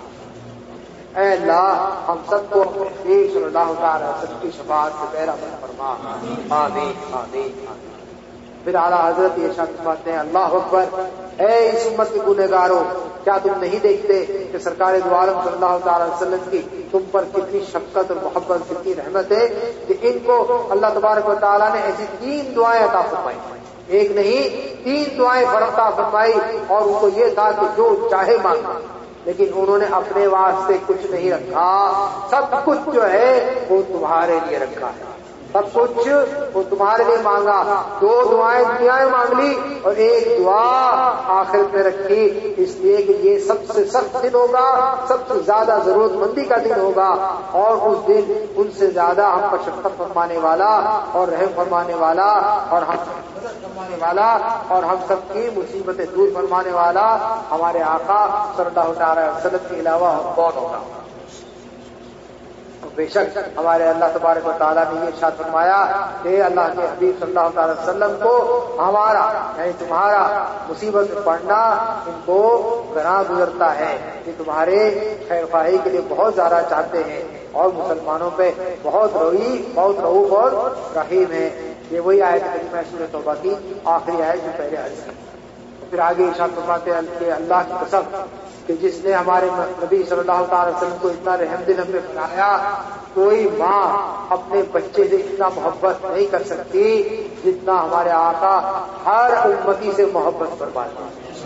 اے اللہ ہم سب کو اپنے حبیب صلی اللہ تعالی وسلم کی شفاعت سے بہرہ فرما، آمین آمین آمین۔ پھر اعلیٰ حضرت یہ ارشاد فرماتے ہیں اللہ اکبر، اے اس امت کے گنہگاروں، کیا تم نہیں دیکھتے کہ سرکار دو عالم صلی اللہ تعالی وسلم کی تم پر کتنی شفقت اور محبت، کتنی رحمت ہے کہ ان کو اللہ تبارک و تعالیٰ نے ایسی 3 دعائیں عطا فرمائی، ایک نہیں 3 دعائیں عطا فرمائی، اور ان کو یہ تھا کہ جو چاہے مانگا، لیکن انہوں نے اپنے واسطے کچھ نہیں رکھا، سب کچھ جو ہے وہ تمہارے لیے رکھا ہے، سب کچھ وہ تمہارے لیے مانگا۔ 2 دعائیں دنیا میں مانگ لی اور ایک دعا آخرت میں رکھی، اس لیے کہ یہ سب سے سخت دن ہوگا، سب سے زیادہ ضرورت مندی کا دن ہوگا، اور اس دن ان سے زیادہ ہم پر شفقت فرمانے والا اور رحم فرمانے والا اور ہم مدد فرمانے والا اور ہم سب کی مصیبتیں دور فرمانے والا ہمارے آقا صلی اللہ تعالی وسلم کے علاوہ کون ہوگا؟ بے شک ہمارے اللہ تبارک و تعالیٰ نے یہ ارشاد فرمایا کہ اللہ کے حبیب صلی اللہ تعالی وسلم کو ہمارا یعنی تمہارا مصیبت میں پڑنا ان کو گناہ گزرتا ہے، کہ تمہارے خیر خواہی کے لیے بہت زیادہ چاہتے ہیں اور مسلمانوں پہ بہت رؤوف اور رحیم ہے۔ یہ وہی آیت کریمہ سورۃ توبہ کی آخری آیت جو پہلے عرض کی۔ پھر آگے ارشاد فرماتے ہیں کہ اللہ کی قسم کہ جس نے ہمارے نبی صلی اللہ تعالی وسلم کو اتنا رحم دل ہم نے بنایا، کوئی ماں اپنے بچے سے اتنا محبت نہیں کر سکتی جتنا ہمارے آقا ہر امتی سے محبت فرماتے ہیں۔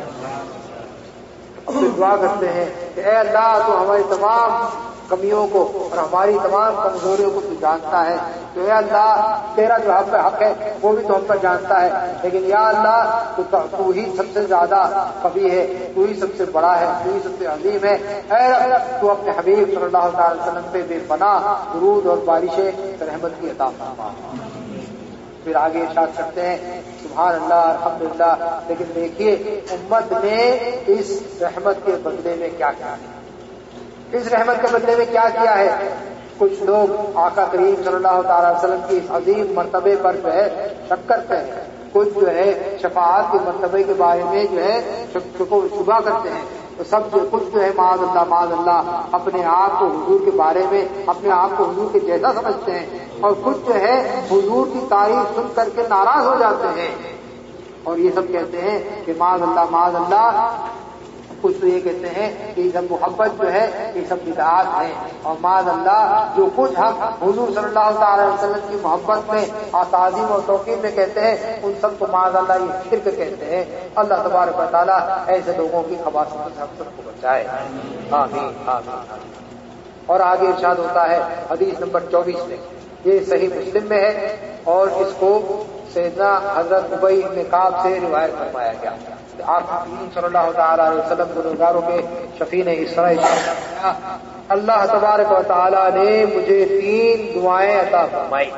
اپنی دعا کرتے ہیں کہ اے اللہ تو ہماری تمام کمیوں کو اور ہماری تمام کمزوریوں کو تو جانتا ہے، تو اے اللہ تیرا جو ہم پہ حق ہے وہ بھی تو ہم پر جانتا ہے، لیکن یا اللہ تو ہی سب سے زیادہ قوی ہے، تو ہی سب سے بڑا ہے، تو ہی سب سے عظیم ہے۔ اے رب تو اپنے حبیب صلی اللہ تعالی وسلم پہ بے پناہ درود اور بارشیں رحمت کی عطا فرما۔ پھر آگے ارشاد کرتے ہیں سبحان اللہ الحمدللہ، لیکن دیکھیے امت نے اس رحمت کے بدلے میں کیا کیا ہے، اس رحمت کے بدلے میں کیا کیا ہے۔ کچھ لوگ آقا کریم صلی اللہ تعالی وسلم کی اس عظیم مرتبے پر جو ہے شک کرتے ہیں، کچھ جو ہے شفاعت کے مرتبے کے بارے میں جو ہے شبہ کرتے ہیں، تو سب جو کچھ جو ہے معاذ اللہ اپنے آپ کو حضور کے بارے میں اپنے آپ کو حضور کے جیسا سمجھتے ہیں، اور کچھ جو ہے حضور کی تعریف سن کر کے ناراض ہو جاتے ہیں، اور یہ سب کہتے ہیں کہ معاذ اللہ۔ کچھ تو یہ کہتے ہیں کہ یہ سب محبت جو ہے یہ سب بدعات ہیں، اور معاذ اللہ جو کچھ ہم حضور صلی اللہ تعالی وسلم کی محبت میں تعظیم اور توقیر میں کہتے ہیں ان سب کو معاذ اللہ یہ شرک کہتے ہیں۔ اللہ تبارک و تعالیٰ ایسے لوگوں کی خباثت سے ہم سب کو بچائے، آمین آمین۔ اور آگے ارشاد ہوتا ہے حدیث نمبر 24 میں یہ صحیح مسلم میں ہے اور اس کو سیدنا حضرت ابی بن کعب سے روایت فرمایا گیا. آپ صلی اللہ تعالی علیہ وسلم گنہگاروں کے شفیع نے اس طرح فرمایا اللہ تبارک و تعالی نے مجھے 3 دعائیں عطا فرمائی.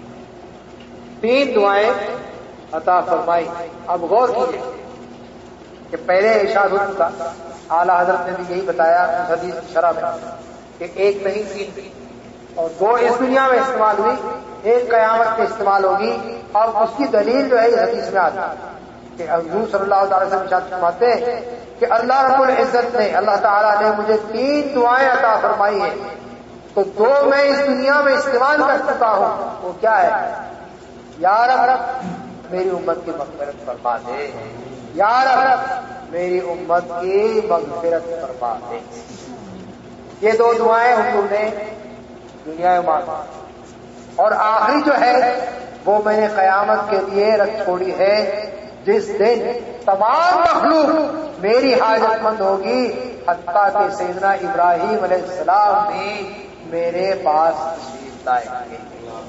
3 دعائیں عطا فرمائی. اب غور کیجیے کہ پہلے ارشاد ہو چکا، اعلیٰ حضرت نے بھی یہی بتایا اس حدیث کی شرح میں کہ 1 نہیں 3 اور 2 اس دنیا میں استعمال ہوئی، 1 قیامت میں استعمال ہوگی. اور اس کی دلیل جو ہے اس حدیث میں آتی ہے کہ حضور صلی اللہ تعالی وسلم ارشاد فرماتے ہیں کہ اللہ رب العزت نے، اللہ تعالیٰ نے مجھے 3 دعائیں عطا فرمائی ہیں، تو 2 میں اس دنیا میں استعمال کر چکا ہوں. وہ کیا ہے؟ یا رب میری امت کی مغفرت فرما دے، یا رب میری امت کی مغفرت فرما دے. یہ 2 دعائیں حضور نے دنیا میں مانگی. اور آخری جو ہے وہ میں نے قیامت کے لیے رکھ چھوڑی ہے، جس دن تمام مخلوق میری حاجت مند ہوگی، حتیٰ کہ سیدنا ابراہیم علیہ السلام بھی میرے پاس تشریف لائیں گے.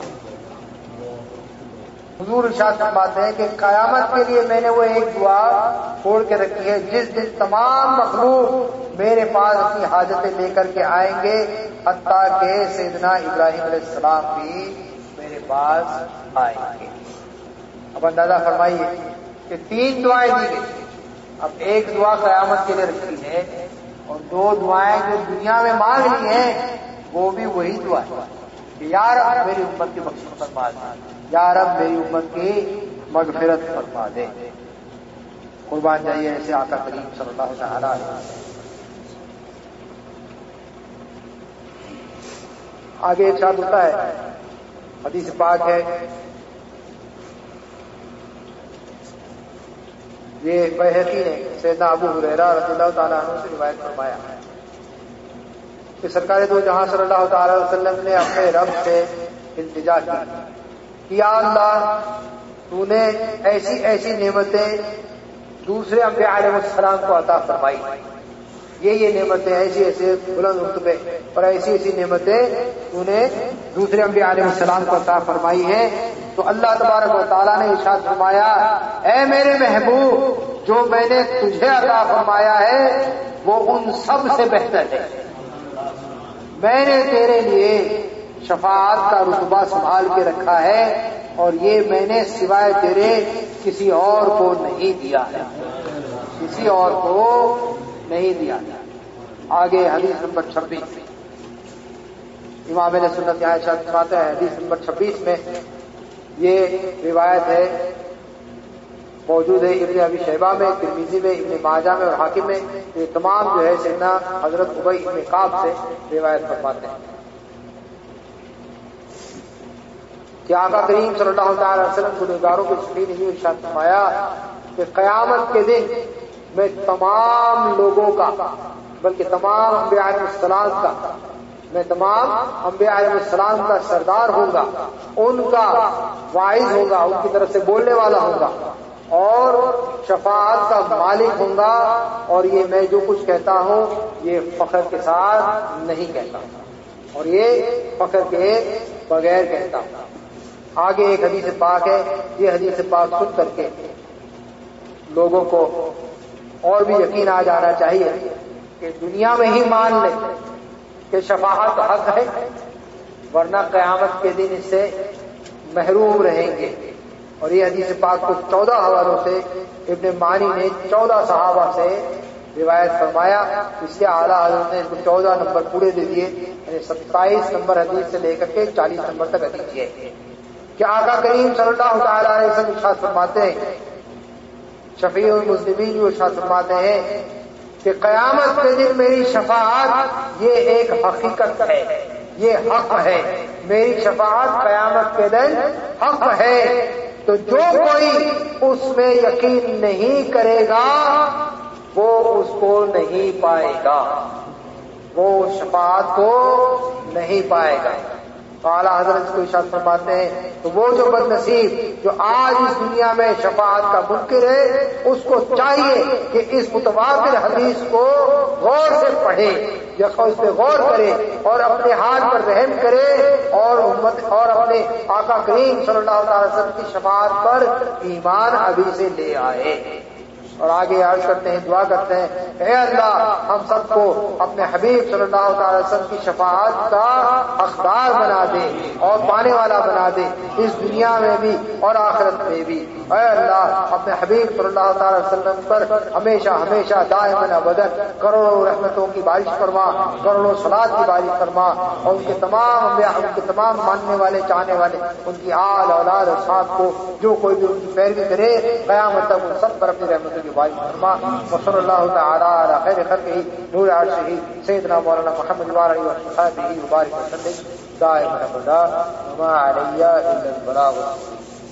حضور ارشاد فرماتے ہیں کہ قیامت کے لیے میں نے وہ ایک دعا چھوڑ کے رکھی ہے، جس دن تمام مخلوق میرے پاس اپنی حاجتیں لے کر کے آئیں گے، حتیٰ کہ سیدنا ابراہیم علیہ السلام بھی میرے پاس آئیں گے. اب اندازہ فرمائیے کہ 3 دعائیں دی گئی. اب 1 دعا قیامت کے لیے رکھی ہے اور 2 دعائیں جو دنیا میں مانگ لی ہیں وہ بھی وہی دعا ہے کہ یا رب میری امت کی مغفرت فرما دے، یا رب میری امت کی مغفرت فرما دے. قربان جائیے ایسے آقا کریم صلی اللہ تعالی علیہ وسلم. آگے ارشاد ہوتا ہے، حدیث پاک ہے، یہ بیہقی نے سیدنا ابو ہریرہ رضی اللہ تعالیٰ عنہ سے روایت فرمایا کہ سرکار دو جہاں صلی اللہ تعالی وسلم نے اپنے رب سے التجا کی، یا اللہ تو نے ایسی ایسی نعمتیں دوسرے انبیاء علیہ السلام کو عطا فرمائی، یہ نعمتیں ایسی ایسے بلند رتبے اور ایسی ایسی نعمتیں تو نے دوسرے انبیاء علیہ السلام کو عطا فرمائی ہے. تو اللہ تبارک و تعالیٰ نے ارشاد فرمایا، اے میرے محبوب جو میں نے تجھے عطا فرمایا ہے وہ ان سب سے بہتر ہے. میں نے تیرے لیے شفاعت کا رتبہ سنبھال کے رکھا ہے اور یہ میں نے سوائے تیرے کسی اور کو نہیں دیا ہے، کسی اور کو نہیں دیا. آگے حدیث نمبر 26 امام اہل سنت یہاں ارشاد فرماتے ہیں، حدیث نمبر 26 میں یہ روایت ہے، موجود ہے ابن ابی شیبہ میں، ترمذی میں، ابن ماجہ میں اور حاکم میں. یہ تمام جو ہے سیدنا حضرت ابی بن کعب سے روایت فرماتے ہیں کہ آقا کریم صلی اللہ تعالی وسلم گنہگاروں کے شفیع نے یہ ارشاد فرمایا کہ قیامت کے دن میں تمام لوگوں کا، بلکہ تمام انبیاء علیہ السلام کا، میں تمام انبیاء علیہ السلام کا سردار ہوں گا، ان کا واعظ ہوں گا، ان کی طرف سے بولنے والا ہوں گا اور شفاعت کا مالک ہوں گا. اور یہ میں جو کچھ کہتا ہوں یہ فخر کے ساتھ نہیں کہتا اور یہ فخر کے بغیر کہتا ہوں. آگے ایک حدیث پاک ہے، یہ حدیث پاک سن کر کے لوگوں کو اور بھی یقین آ جانا چاہیے کہ دنیا میں ہی مان لیں کہ شفاعت حق ہے، ورنہ قیامت کے دن اس سے محروم رہیں گے. اور یہ حدیث پاک کو 14 حوالوں سے ابن مانی نے 14 صحابہ سے روایت فرمایا. اس کے اعلیٰ حضرت نے اس کو 14 نمبر پورے دے دیے، یعنی 27 نمبر حدیث سے لے کر کے 40 نمبر تک حدیث ہے کہ آقا کریم صلی اللہ تعالی علیہ وسلم ارشاد فرماتے ہیں، شفیع المذنبین جو ارشاد فرماتے ہیں کہ قیامت کے دن میری شفاعت یہ ایک حقیقت ہے، یہ حق ہے، میری شفاعت قیامت کے دن حق ہے. تو جو کوئی اس میں یقین نہیں کرے گا وہ اس کو نہیں پائے گا، وہ شفاعت کو نہیں پائے گا. تو اعلیٰ حضرت کو ارشاد فرماتے ہیں تو وہ جو بد نصیب جو آج اس دنیا میں شفاعت کا منکر ہے اس کو چاہیے کہ اس متواتر حدیث کو غور سے پڑھے یا اس پہ غور کرے اور اپنے حال پر رحم کرے اور امت اور اپنے آقا کریم صلی اللہ علیہ وسلم کی شفاعت پر ایمان ابھی سے لے آئے۔ اور آگے عرض کرتے ہیں، دعا کرتے ہیں، اے اللہ ہم سب کو اپنے حبیب صلی اللہ تعالی وسلم کی شفاعت کا حقدار بنا دے اور پانے والا بنا دے اس دنیا میں بھی اور آخرت میں بھی۔ اے اللہ اپنے حبیب صلی اللہ تعالی وسلم پر ہمیشہ ہمیشہ دائماً ابداً کروڑوں رحمتوں کی بارش فرما، کروڑوں صلات کی بارش فرما، اور ان کے تمام انبیاء، ان کے تمام ماننے والے چاہنے والے، ان کی آل اولاد اور صحاب کو جو کوئی بھی ان کی پیروی کرے قیامت تک ان سب پر اپنی رحمتوں کی بارش فرما۔ وصلی اللہ تعالی علی خیر خلقہ نور عرشہ سیدنا مولانا محمد وعلی آلہ وصحبہ وبارک وسلم دائما ابدا وما علی الا البلاغ۔